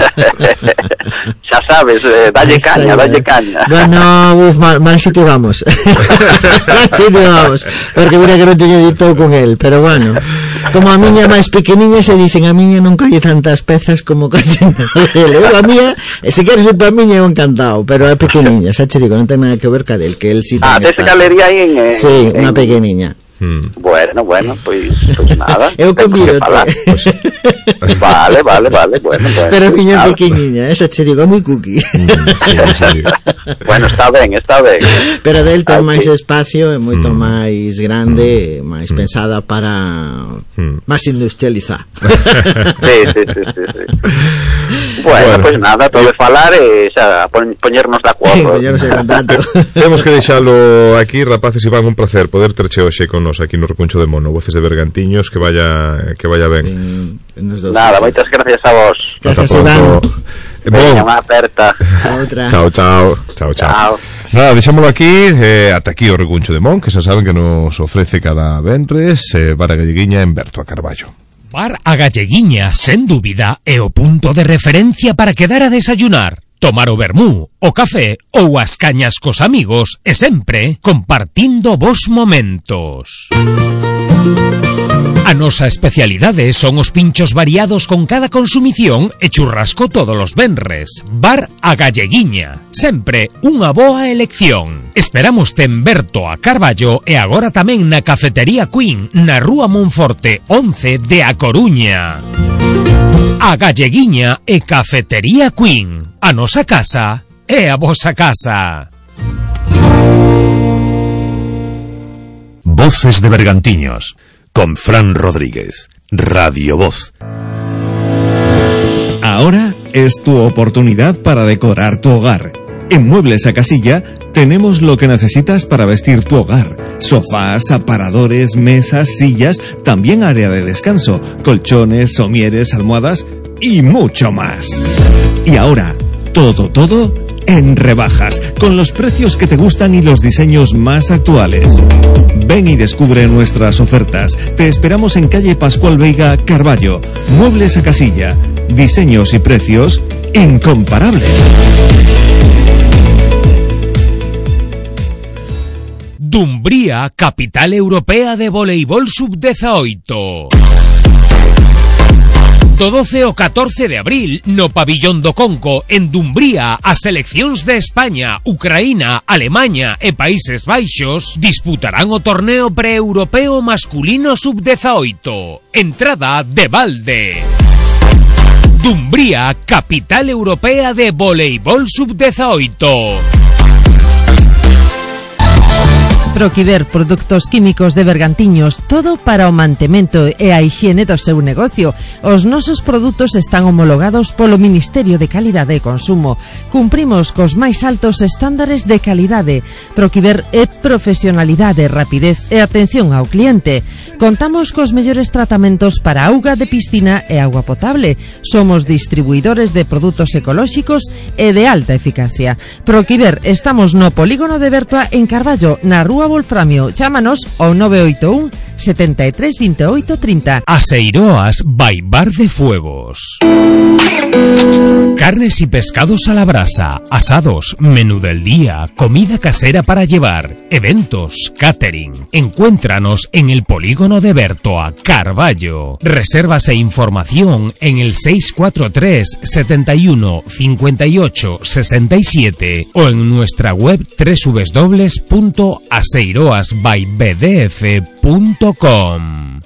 Xa sabes, eh, dalle caña, dalle caña. Bueno, uf, mal, mal sitio vamos. Mal sitio vamos. Porque mira que non teño dito con él, pero bueno. Como a miña máis pequeniña se dicen, a miña non colle tantas pezas como casi a miña, se queres ir pa miña eu encantado, pero é pequeniña, xa che digo, non ten nada que ver ca del, que el si ah, desa galería aí en... Eh, sí, unha en... pequeniña. Hmm. Bueno, bueno, pois pues nada. Eu convido. Pues, vale, vale, vale, bueno, bueno. Pero miña nada. Pequeniña, esa che digo, moi cookie. Sí, bueno, está ben, está ben. Pero del ten máis espacio, é moito mm. máis grande, mm. máis mm. pensada para mm. máis industrializar. Sí, sí, sí, sí, sí. Bueno, bueno, pues nada, todo de falar e xa poñernos de acordo. Poñernos en contacto. Temos que deixalo aquí, rapaces, Iván, un placer poder terche hoxe con nos aquí no Recuncho de Mono, Voces de Bergantiños, que vaya que vaya ben. En, en nada, moitas gracias a vos. Gracias, Iván. Veña, unha aperta. Outra. Chao, chao. Chao, chao. chao. Nada, deixámoslo aquí, eh, ata aquí o Recuncho de Mon, que xa saben que nos ofrece cada venres, eh, Bar a Galleguiña en Berto a Carballo. Bar a Galleguiña, sen dúbida, é o punto de referencia para quedar a desayunar, tomar o vermú, o café ou as cañas cos amigos e sempre compartindo vos momentos. A nosa especialidade son os pinchos variados con cada consumición e churrasco todos os venres. Bar a Galleguiña, sempre unha boa elección. Esperamos en Berto a Carballo e agora tamén na Cafetería Queen, na Rúa Monforte once de A Coruña. A Galleguiña e Cafetería Queen, a nosa casa e a vosa casa. Voces de Bergantiños con Fran Rodríguez, Radio Voz. Ahora es tu oportunidad para decorar tu hogar. En Muebles a Casilla tenemos lo que necesitas para vestir tu hogar. Sofás, aparadores, mesas, sillas, también área de descanso, colchones, somieres, almohadas y mucho más. Y ahora, todo, todo en rebajas, con los precios que te gustan y los diseños más actuales. Ven y descubre nuestras ofertas. Te esperamos en calle Pascual Veiga, Carballo. Muebles a Casilla. Diseños y precios incomparables. Dumbría, capital europea de voleibol sub dieciocho. Do doce ao catorce de abril, no Pabillón do Conco, en Dumbría, as seleccións de España, Ucraína, Alemanha e Países Baixos disputarán o torneo pre-europeo masculino sub dieciocho. Entrada de balde. Dumbría, capital europea de voleibol sub dieciocho. Proquiver Produtos Químicos de Bergantiños, todo para o mantemento e a hixiene do seu negocio. Os nosos produtos están homologados polo Ministerio de Calidade e Consumo. Cumprimos cos máis altos estándares de calidade. Proquiver é profesionalidade, rapidez e atención ao cliente. Contamos cos mellores tratamentos para auga de piscina e auga potable. Somos distribuidores de produtos ecolóxicos e de alta eficacia. Proquiver, estamos no Polígono de Bertoa en Carballo, na Rúa Wolframio. Chámanos ao nove oito un, setenta e tres, veintiocho, treinta. Aseiroas by Bar de Fuegos. Carnes y pescados a la brasa, asados, menú del día, comida casera para llevar, eventos, catering. Encuéntranos en el Polígono de Bertoa, Carballo. Reservas e información en el seis cuatro tres, setenta y uno, cincuenta y ocho, sesenta y siete o en nuestra web doble u doble u doble u punto aseiroas by b d f punto com.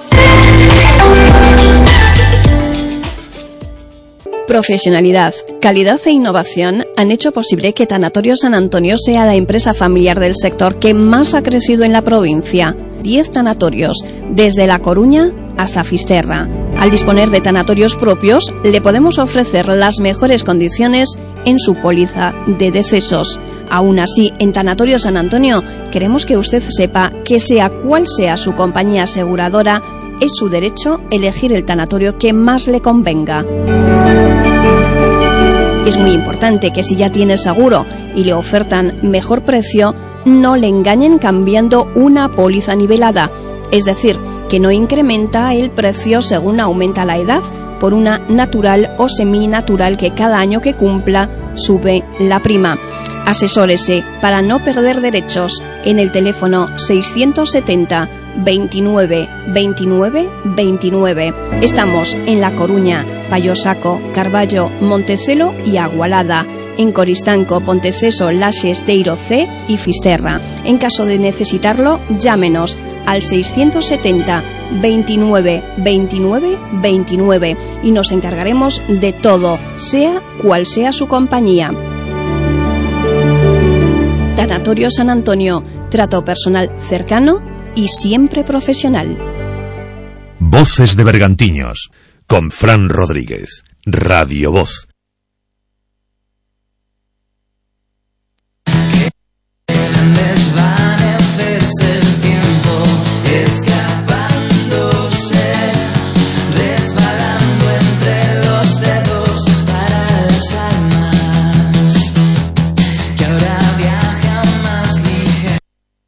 Profesionalidad, calidad e innovación han hecho posible que Tanatorio San Antonio sea la empresa familiar del sector que más ha crecido en la provincia. Diez tanatorios, desde La Coruña hasta Fisterra. Al disponer de tanatorios propios, le podemos ofrecer las mejores condiciones en su póliza de decesos. Aún así, en Tanatorio San Antonio, queremos que usted sepa que sea cual sea su compañía aseguradora, es su derecho elegir el tanatorio que más le convenga. Es muy importante que si ya tiene seguro y le ofertan mejor precio, no le engañen cambiando una póliza nivelada, es decir, que no incrementa el precio según aumenta la edad, por una natural o seminatural que cada año que cumpla sube la prima. Asesórese para no perder derechos en el teléfono seiscientos setenta, veintinueve, veintinueve, veintinueve. Estamos en La Coruña, Payosaco, Carballo, Montecelo y Agualada. En Coristanco, Ponteceso, Laxe, Esteiro C y Fisterra. En caso de necesitarlo, llámenos al seiscientos setenta, veintinueve, veintinueve, veintinueve y nos encargaremos de todo, sea cual sea su compañía. Tanatorio San Antonio, trato personal cercano y siempre profesional. Voces de Bergantiños, con Fran Rodríguez, Radio Voz. Desvanecerse el tiempo, escapándose, resbalando entre los dedos para las almas que ahora viajan más ligeras.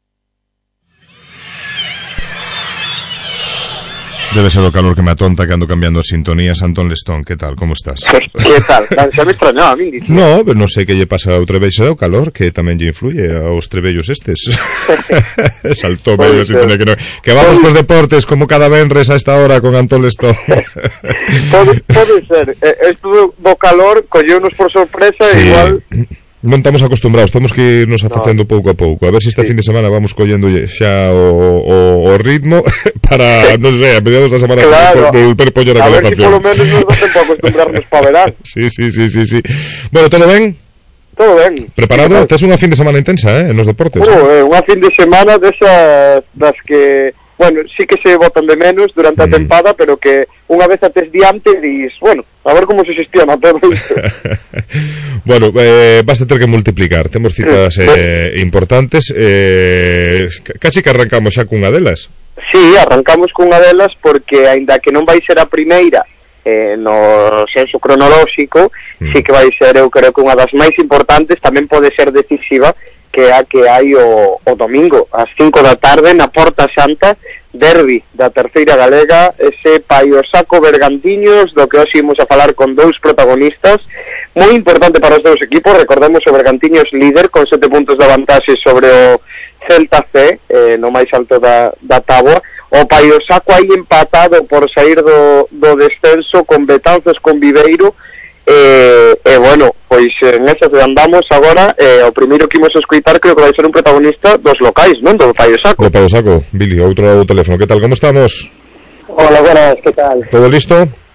Debe ser o calor que me atonta que ando cambiando as sintonías. Antón Lestón, que tal? Como estás? Que tal? Xa me extrañou a min, dicía. No, pero non sei que lle pasa outra vez o calor, que tamén lle influye aos trebellos estes. Saltou medio a sintonía que no. Que vamos cos deportes como cada venres a esta hora con Antón Lestón. pode, pode ser. Esto do calor colleunos por sorpresa sí. E igual... Non estamos acostumbrados, temos que irnos afacendo no. pouco a pouco. A ver se si este sí. fin de semana vamos collendo xa o, o, o ritmo para, non sei, a mediados da semana claro. volver poñer a, a calefacción. A ver si polo menos nos dá tempo a acostumbrarnos para verán. Sí, sí, sí, sí, sí. Bueno, todo ben? Todo ben. Preparado? Tes unha fin de semana intensa, eh, nos deportes. Oh, eh, unha fin de semana desas das que... Bueno, sí que se botan de menos durante a mm. tempada, pero que unha vez a tes diante dis, bueno, a ver como se xestiona todo isto. Bueno, eh, vas a ter que multiplicar. Temos citas eh, importantes. Eh, casi que arrancamos xa cunha delas. Sí, arrancamos cunha delas porque, aínda que non vai ser a primeira eh, no senso cronolóxico, mm. sí que vai ser, eu creo que unha das máis importantes, tamén pode ser decisiva, que a que hai o, o domingo ás cinco da tarde na Porta Santa, derbi da terceira galega, ese Paiosaco Bergantiños, do que hoxe imos a falar con dous protagonistas moi importante para os dous equipos. Recordemos o Bergantiños líder con sete puntos de vantaxe sobre o Celta C, eh, no máis alto da, da táboa. O Paiosaco aí empatado por sair do, do descenso con Betanzos con Viveiro. E, eh, eh, bueno, pois en esas andamos agora. eh, O primeiro que imos escoitar creo que vai ser un protagonista dos locais, non? Do Paiosaco. Do Paiosaco, Billy, outro lado do teléfono. Que tal, como estamos? Hola, buenas, que tal? Todo listo?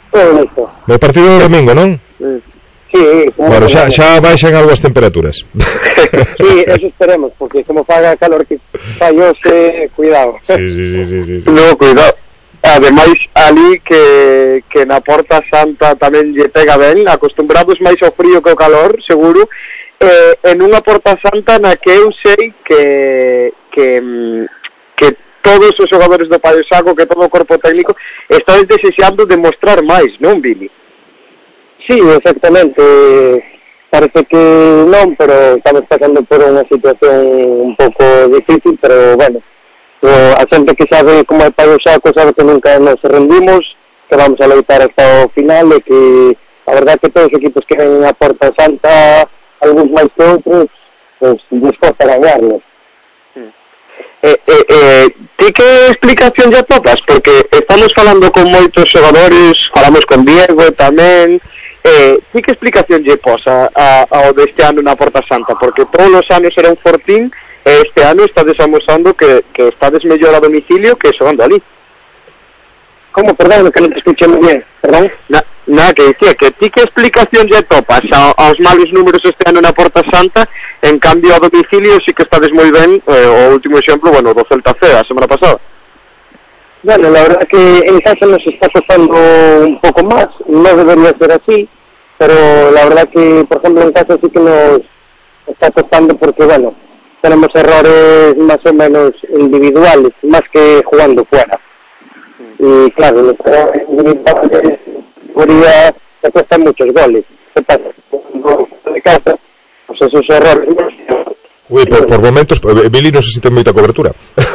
Todo listo. O partido do domingo, non? Sí, bueno, xa, xa baixan algo as temperaturas. Sí, eso esperemos, porque como faga calor que fallose, cuidado. Sí, sí, sí, sí, sí, sí. No, cuidado. Ademais, ali que, que na Porta Santa tamén lle pega ben, acostumbrados máis ao frío que ao calor, seguro, eh, en unha Porta Santa na que eu sei que que, que todos os xogadores do Paio Saco, que todo o corpo técnico están desexando demostrar máis, non, Billy? Sí, exactamente. Parece que non, pero estamos pasando por unha situación un pouco difícil, pero bueno, a xente que sabe como é Paio Saco sabe que nunca nos rendimos, que vamos a loitar hasta o final e que a verdade que todos os equipos que ven a Porta Santa, algúns máis que outros, pues disposta a gañarlos. Eh, eh, eh, ti que explicación ya topas? Porque estamos falando con moitos xogadores, falamos con Diego tamén. Eh, ti que explicación lle posa a, ao deste ano na Porta Santa? Porque todos os anos era un fortín e este ano estades amosando que, que estades mellor a domicilio que xogando ali. Como? Perdón, que non te escuché moi bien. Perdón? Na, na que dicía que ti que explicación lle topas a, aos malos números este ano na Porta Santa, en cambio a domicilio sí que estades moi ben, eh, o último exemplo, bueno, do Celta C a semana pasada. Bueno, la verdad que en casa nos está costando un poco más, no debería ser así, pero la verdad que, por ejemplo, en casa sí que nos está costando porque, bueno, tenemos errores más o menos individuales, más que jugando fuera. Y claro, los errores individuales podría te cuestan muchos goles. ¿Qué pasa? De casa, pues esos errores... Uy, por, por momentos, Billy non se siente moita cobertura.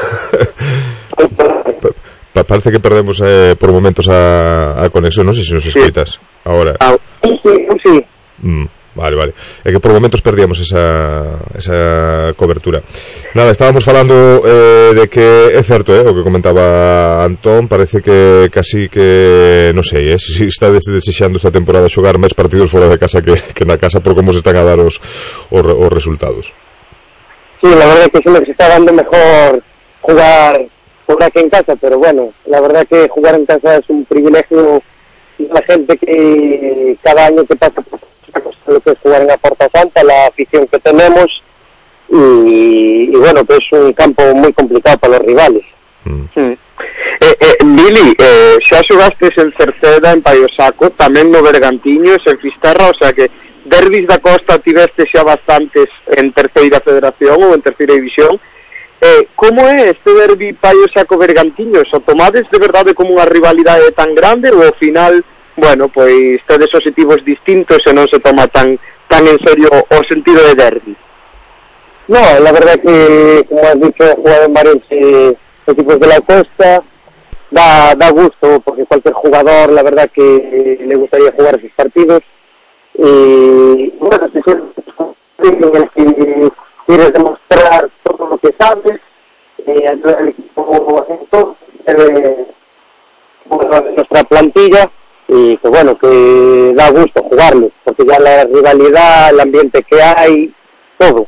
Pa, parece que perdemos eh, por momentos a, a conexión, non sei se nos escoitas agora. Sí, sí. Mm, vale, vale. É que por momentos perdíamos esa, esa cobertura. Nada, estábamos falando eh, de que é certo, eh, o que comentaba Antón, parece que casi que, non sei, eh, si está desexando esta temporada xogar máis partidos fora de casa que, que na casa por como se están a dar os, os, os resultados. Sí, la verdad que sí nos está dando mejor jugar jugar aquí en casa, pero bueno, la verdad que jugar en casa es un privilegio de la gente que cada año que pasa por lo que es jugar en la Porta Santa, la afición que tenemos y, y bueno, que es un campo muy complicado para los rivales. Mm. Mm. Eh, eh, Billy, eh, xa xogastes en Cerceda, en Paio Saco, tamén no Bergantiños, en Fisterra, o sea que derbis da Costa tiveste xa bastantes en terceira federación ou en terceira división. Eh, como é este derbi Paio Saco Bergantiños? O tomades de verdade como unha rivalidade tan grande ou ao final, bueno, pois tedes objetivos distintos e non se toma tan tan en serio o sentido de derbi? No, la verdad que, como has dicho, he jugado en varios eh, equipos de la Costa, da, da gusto, porque cualquier jugador, la verdad que eh, le gustaría jugar esos partidos, y bueno, si en el que quieres demostrar todo lo que sabes, eh, el equipo eh, nuestra plantilla, y que bueno, que da gusto jugarlo, porque ya la rivalidad, el ambiente que hay, todo.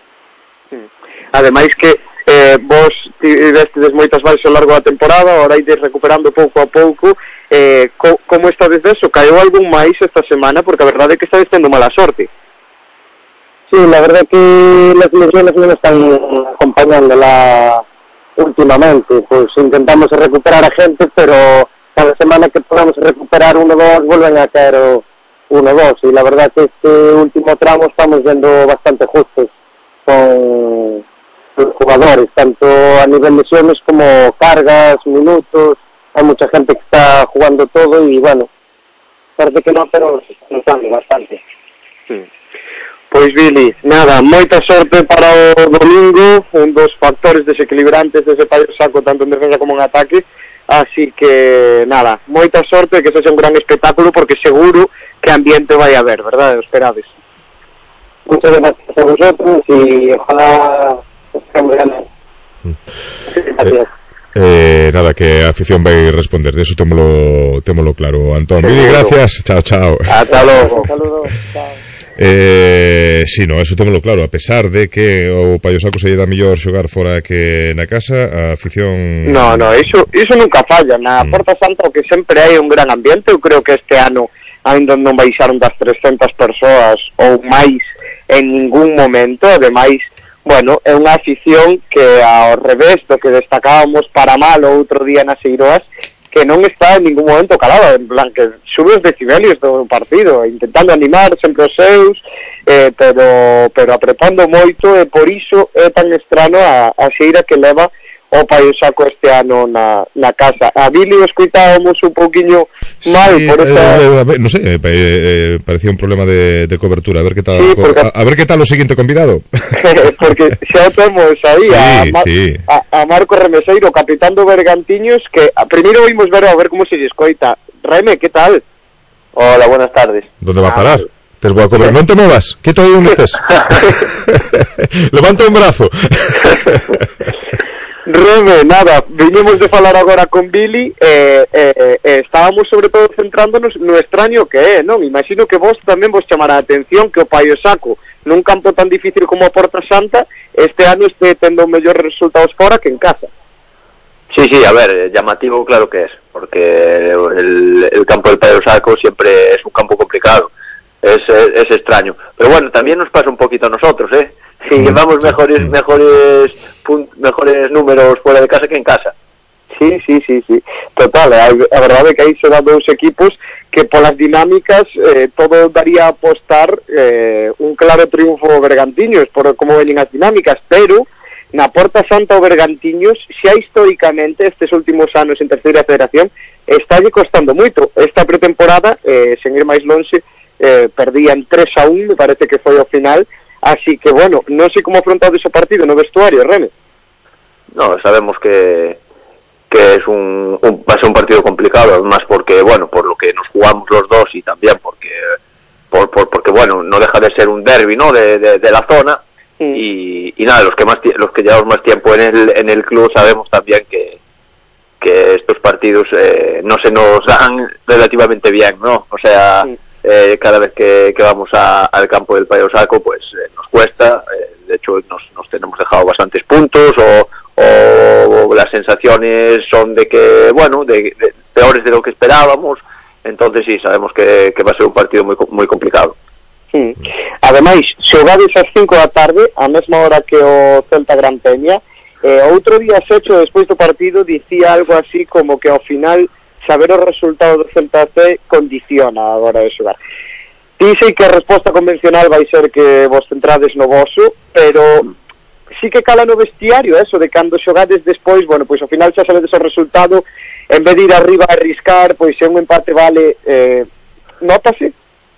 Ademais que eh, vos tivestes moitas baixas ao largo da temporada, ahora ides recuperando pouco a pouco. Eh, co, como estades deso? Caeu algún máis esta semana? Porque a verdade é que estades tendo mala sorte. Sí, la verdad que las lesiones no me están acompañándola últimamente. Pues intentamos recuperar a gente, pero cada semana que podamos recuperar uno o dos, vuelven a caer uno o dos. Y la verdad que este último tramo estamos yendo bastante justos con los jugadores, tanto a nivel de lesiones como cargas, minutos. Hay mucha gente que está jugando todo y bueno, parece que no, pero se está notando bastante. Sí. Pois Billy, nada, moita sorte para o domingo, un dos factores desequilibrantes dese Paio Saco tanto en defensa como en ataque, así que nada, moita sorte, que sexa un gran espectáculo, porque seguro que ambiente vai haber, verdade, os esperades. Muchas gracias a vosotros y ojalá estemos ganando. Gracias. Eh, nada, que a afición vai responder, de eso témolo, témolo claro, Antón. Billy, gracias, chao, chao. Hasta logo. Saludos, chao. Eh, si, no, eso témolo claro, a pesar de que o Paio Saco se lle dá mellor xogar fora que na casa, a afición... No, no, iso, iso nunca falla. Na mm. Porta Santa o que sempre hai un gran ambiente. Eu creo que este ano ainda non baixaron das trescentas persoas ou máis en ningún momento. Ademais, bueno, é unha afición que ao revés do que destacábamos para mal o outro día nas Eiroas, que non está en ningún momento calada, en plan que sube os decibelios do partido, intentando animar sempre os seus, eh, pero pero apretando moito, e por iso é tan estrano a, a xeira que leva o Paio Saco este ano na, na casa. A Billy o escutábamos un pouquiño mal, sí, por esta... eh, eh, non sei, eh, eh, parecía un problema de, de cobertura. A ver que tal, sí, porque... a, a ver que tal o seguinte convidado. Porque xa o temos aí sí, a, Mar... sí. a, a Marco Remeseiro, capitán do Bergantiños, que a, primeiro oímos ver a ver como se lle escoita. Reme, que tal? Hola, buenas tardes. ¿Dónde va a parar? Tes boa comer, non te movas, que toi onde estés. Levanta un brazo. Reme, nada, vinimos de falar agora con Billy e eh, eh, eh, estábamos sobre todo centrándonos no extraño que é, non? Imagino que vos tamén vos chamará a atención que o Paio Saco, nun campo tan difícil como a Porta Santa, este ano este tendo mellores resultados fora que en casa. Sí, sí, a ver, llamativo claro que es, porque el, el campo del Paio Saco siempre es un campo complicado, es, es, es extraño, pero bueno, también nos pasa un poquito a nosotros, ¿eh? Sí, llevamos mejores mejores pun- mejores números fuera de casa que en casa. Sí, sí, sí, sí. Total, a, a verdade é que aí se dan dous equipos que polas dinámicas eh, todo daría a apostar eh, un claro triunfo Bergantiños por como veñen as dinámicas, pero na Porta Santa o Bergantiños xa históricamente estes últimos anos en terceira federación está lle costando moito. Esta pretemporada, eh, sen ir máis lonxe, eh, perdían tres a un, me parece que foi ao final. Así que, bueno, non sei como afrontado ese partido no vestuario, Reme. No, sabemos que que es un, un va a ser un partido complicado, además porque, bueno, por lo que nos jugamos los dos y también porque, por, por porque bueno, no deja de ser un derbi, ¿no?, de, de, de la zona, mm. y, y nada, los que más los que llevamos más tiempo en el en el club sabemos también que que estos partidos eh, no se nos dan relativamente bien, ¿no? O sea... Mm. Eh, cada vez que, que vamos a, al campo del Paio Saco pues eh, nos cuesta, eh, de hecho nos, nos tenemos dejado bastantes puntos o, o las sensaciones son de que, bueno, de, de peores de lo que esperábamos, entonces sí, sabemos que, que va a ser un partido muy, muy complicado. Sí. Ademais, xogades ás cinco da tarde, a mesma hora que o Celta Gran Peña, eh, outro día Secho despois do partido dicía algo así como que ao final saber o resultado do Celta C condiciona a hora de xogar. Dixei que a resposta convencional vai ser que vos centrades no voso, pero sí que cala no vestiario eso de cando xogades despois, bueno, pois ao final xa sabedes o resultado, en vez de ir arriba a arriscar, pois se un empate vale, eh, nótase?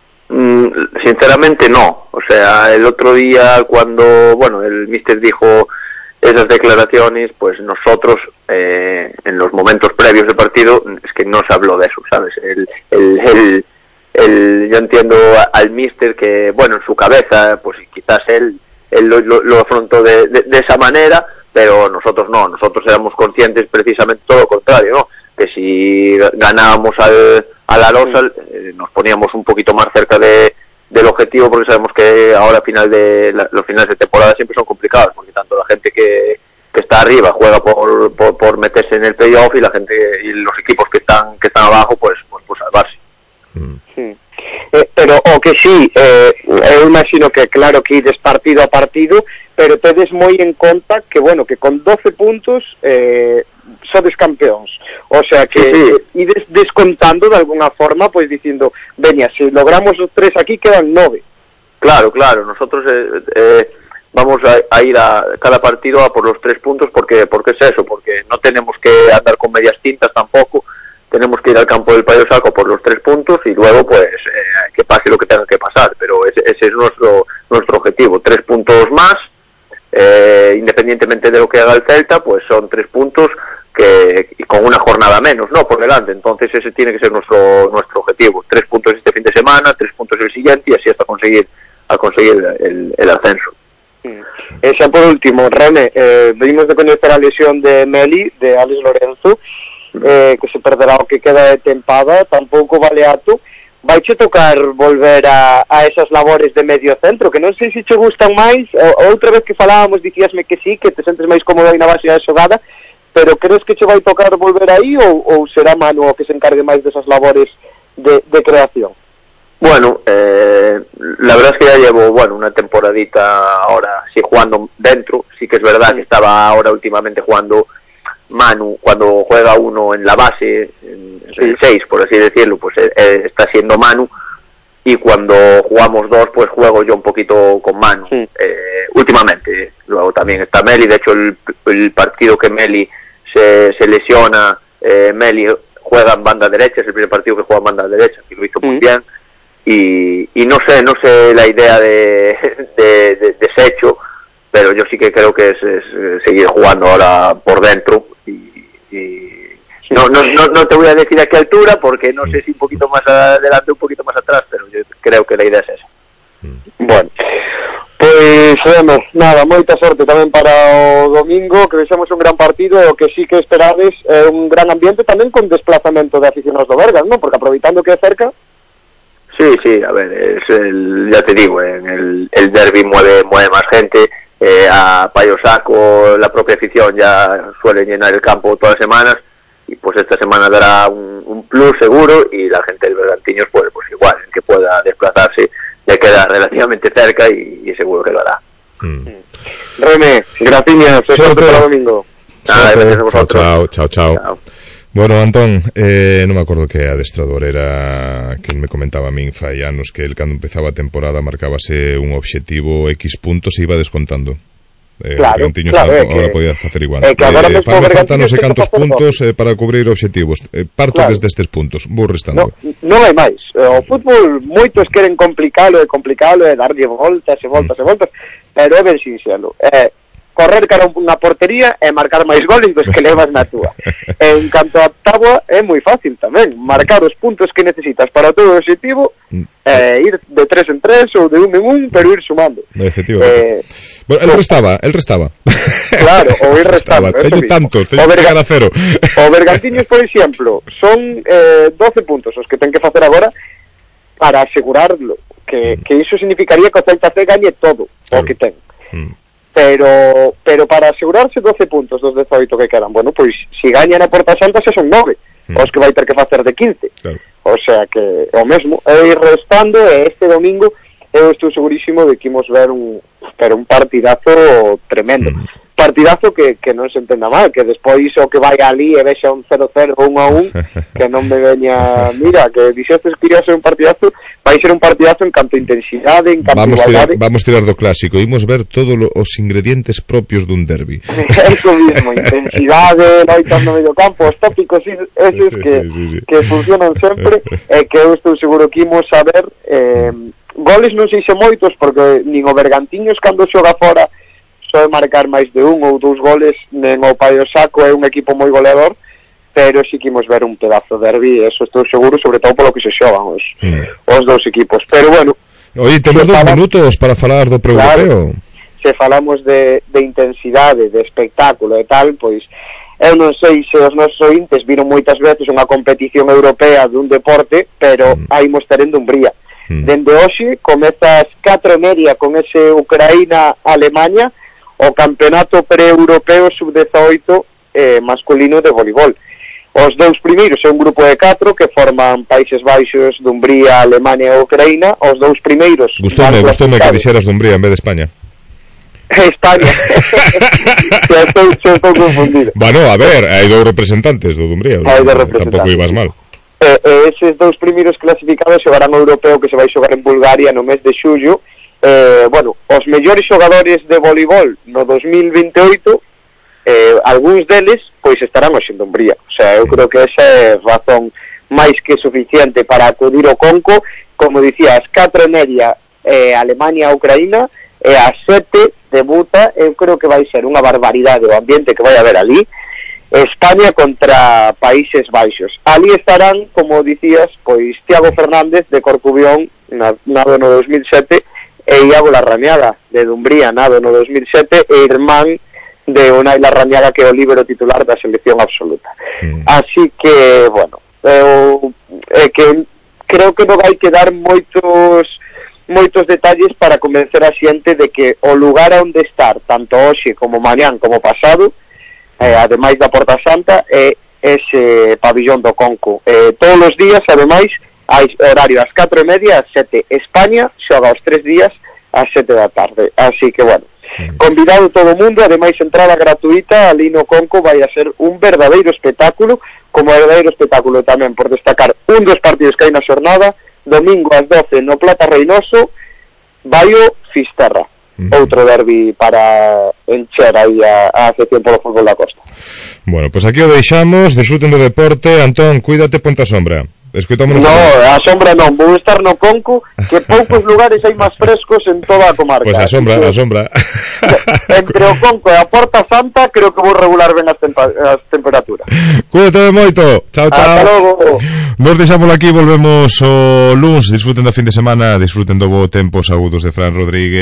Mm, sinceramente no, o sea, el otro día cuando, bueno, el míster dijo esas declaraciones, pues nosotros eh, en los momentos previos del partido es que no se habló de eso, ¿sabes? El, el, el, el, yo entiendo al míster que, bueno, en su cabeza, pues quizás él, él lo, lo, lo afrontó de, de, de esa manera, pero nosotros no, nosotros éramos conscientes precisamente todo lo contrario, ¿no? Que si ganábamos al, a la losa eh, nos poníamos un poquito más cerca de del objetivo, porque sabemos que ahora final de la, los finales de temporada siempre son complicados, porque tanto la gente que, que está arriba juega por, por, por meterse en el playoff y la gente y los equipos que están que están abajo pues pues, pues salvarse. Mm. Sí. Eh, pero o que sí, eh, eu imagino que claro que ides partido a partido, pero tedes moi en conta que bueno, que con doce puntos eh, sodes campeóns. O sea que sí, sí. ides descontando de alguna forma, pois pues, dicindo, veña, se logramos os tres aquí quedan nove. Claro, claro, nosotros eh, eh, vamos a, a ir a cada partido a por los tres puntos porque porque es eso, porque no tenemos que andar con medias tintas tampoco, tenemos que ir al campo del Paio Saco por los tres puntos y luego pues eh, que pase lo que tenga que pasar, pero ese, ese es nuestro nuestro objetivo, tres puntos más, eh, independientemente de lo que haga el Celta, pues son tres puntos que y con una jornada menos, ¿no?, por delante, entonces ese tiene que ser nuestro nuestro objetivo, tres puntos este fin de semana, tres puntos el siguiente y así hasta conseguir a conseguir el, el ascenso. E xa por último, René, eh, venimos de coñecer a lesión de Meli, de Alex Lorenzo, eh, que se perderá o que queda de tempada, tampouco vale ato, vaiche tocar volver a, a esas labores de medio centro, que non sei se che gustan máis. Outra vez que falábamos dicíasme que sí, que te sentes máis cómodo aí na base da xogada, pero crees que che vai tocar volver aí ou, ou será Manu o que se encargue máis desas labores de, de creación? Bueno, eh, la verdad es que ya llevo, bueno, una temporadita ahora sí jugando dentro. Sí que es verdad que estaba ahora últimamente jugando Manu, cuando juega uno en la base, en el seis, por así decirlo, pues eh, está siendo Manu, y cuando jugamos dos, pues juego yo un poquito con Manu. Sí. Eh, últimamente, luego también está Meli. De hecho, el, el partido que Meli se, se lesiona, eh, Meli juega en banda derecha, es el primer partido que juega en banda derecha, que lo hizo muy mm. bien. Y, y no sé, no sé la idea de, de, de, de Secho, pero yo sí que creo que es, es seguir jugando ahora por dentro. Y, y no, no, no, no te voy a decir a qué altura, porque no sé si un poquito más adelante, un poquito más atrás, pero yo creo que la idea es esa. Bueno, pois, bueno, nada, moita sorte tamén para o domingo, que vexamos un gran partido, e o que sí que esperades é un gran ambiente tamén con desplazamento de aficionados do Bergas, ¿no? Porque aproveitando que é cerca. Sí, sí, a ver, es el, ya te digo, en el, el derbi mueve, mueve más gente, eh, a Payo Saco la propia afición ya suele llenar el campo todas las semanas, y pues esta semana dará un, un plus seguro, y la gente del Bergantiños pues, pues igual, en que pueda desplazarse, le queda relativamente cerca y, y seguro que lo hará. Mm. Reme, gracias, suerte para el domingo. Nada, gracias a vosotros. Chao, chao, chao. chao. Bueno, Antón, eh, non me acordo que adestrador era quen me comentaba a min fai anos que el cando empezaba a temporada marcábase un objetivo X puntos e iba descontando. Eh, claro, claro, ahora, que, ahora podía facer igual. Eh, que agora eh, mesmo faltan non sei cantos puntos eh, para cubrir obxectivos. Eh, parto claro. desde estes puntos, vou restando. No, non hai máis. O fútbol moitos queren complicalo e complicalo e darlle voltas e voltas mm. e voltas, pero é ben sinxelo. Eh, correr cara unha portería e marcar máis goles dos que levas na túa. En canto a táboa é moi fácil tamén, marcar os puntos que necesitas para o teu objetivo, eh, ir de tres en tres ou de un en un, pero ir sumando. Efectivamente. Eh, bueno, el restaba, el restaba. Claro, ou ir restando. Teño tantos, teño que llegar a cero. O Bergantiños, por exemplo, son eh, doce puntos os que ten que facer agora para asegurarlo, que, que iso significaría que o Celta C gañe todo o que ten. Mm. pero pero para asegurarse doce puntos dos dezoito que quedan, bueno, pois si gañan a Porta Santa xa son nove, mm. os que vai ter que facer de quince, claro. O sea que o mesmo é ir restando, e este domingo eu estou segurísimo de que imos ver un pero un partidazo tremendo, mm. partidazo que, que non se entenda mal, que despois o que vai ali e vexa un cero cero ou un a un, que non me veña, mira, que dixestes que iría ser un partidazo, vai ser un partidazo en canto a intensidade, en canto vamos a igualdade. Tirar, vamos tirar do clásico, imos ver todos os ingredientes propios dun derbi. Eso mismo, intensidade, loitas no medio campo, os tópicos esos sí, que, sí, sí, sí. que funcionan sempre, e que eu estou seguro que imos a ver eh, goles non sei se moitos, porque nin o Bergantiños cando xoga fora soe marcar máis de un ou dous goles, nen o Paio Saco é un equipo moi goleador, pero si que imos ver un pedazo de derbi, eso estou seguro, sobre todo polo que se xogan os, mm. os dous equipos. Pero bueno, oye, temos dos falamos, minutos para falar do pre-europeo. Claro, se falamos de, de intensidade, de espectáculo e tal, pois eu non sei se os nosos ointes viron moitas veces unha competición europea dun deporte, pero mm. hai mos ter en Dumbría. Mm. Dende hoxe comeza as catro e media con ese Ucraína-Alemanha, o campeonato pre-europeo sub dezoito eh, masculino de voleibol. Os dous primeiros é un grupo de catro que forman Países Baixos, Dumbría, Alemania e Ucraína. Os dous primeiros... Gustoume, gustoume que dixeras Dumbría en vez de España. España. estou, estou confundido. Bueno, a ver, hai dous representantes do Dumbría. Hai dous representantes. Tampouco ibas mal. Eh, eh, eses dous primeiros clasificados xogarán o europeo que se vai xogar en Bulgaria no mes de xullo. Eh, bueno, os mellores xogadores de voleibol no dos mil veintioito, eh, algúns deles pois estarán hoxe en Dumbría. O sea, eu creo que esa é razón máis que suficiente para acudir ao Conco. Como dicía, as catro e media eh, Alemania a Ucraína, e as sete debuta, eu creo que vai ser unha barbaridade o ambiente que vai haber ali, España contra Países Baixos. Ali estarán, como dicías, pois Thiago Fernández de Corcubión, nado no dos mil sete, e Iago Larrañaga de Dumbría, nado no dos mil sete, e irmán de Unai Larrañaga, que é o líbero titular da selección absoluta. Mm. Así que, bueno, eu, é que creo que non vai quedar moitos moitos detalles para convencer a xente de que o lugar onde estar, tanto hoxe como mañán como pasado, eh, ademais da Porta Santa, é ese pabillón do Conco. Eh, todos os días, ademais, hai horario ás catro e media, ás sete. España xoga os tres días ás sete da tarde. Así que, bueno, convidado todo o mundo, ademais entrada gratuita, ali no Conco vai a ser un verdadeiro espectáculo, como verdadeiro espectáculo tamén, por destacar un dos partidos que hai na xornada, domingo ás doce no Plata Reinoso, Baio Fisterra. Uh-huh. Outro derbi para encher aí a, a afección polo fútbol da Costa. Bueno, pois pues aquí o deixamos, disfruten do deporte. Antón, cuídate, ponte a sombra. Escutámonos. No, a sombra non, vou estar no Conco, que poucos lugares hai máis frescos en toda a comarca. Pois pues a sombra, a sombra. Entre o Conco e a Porta Santa creo que vou regular ben as, tempa- as temperaturas. Cuídate moito. Chao, chao. Hasta logo. Nos deixamos aquí, volvemos o luns. Disfruten do fin de semana, disfruten do bo tempo. Saúdos de Fran Rodríguez.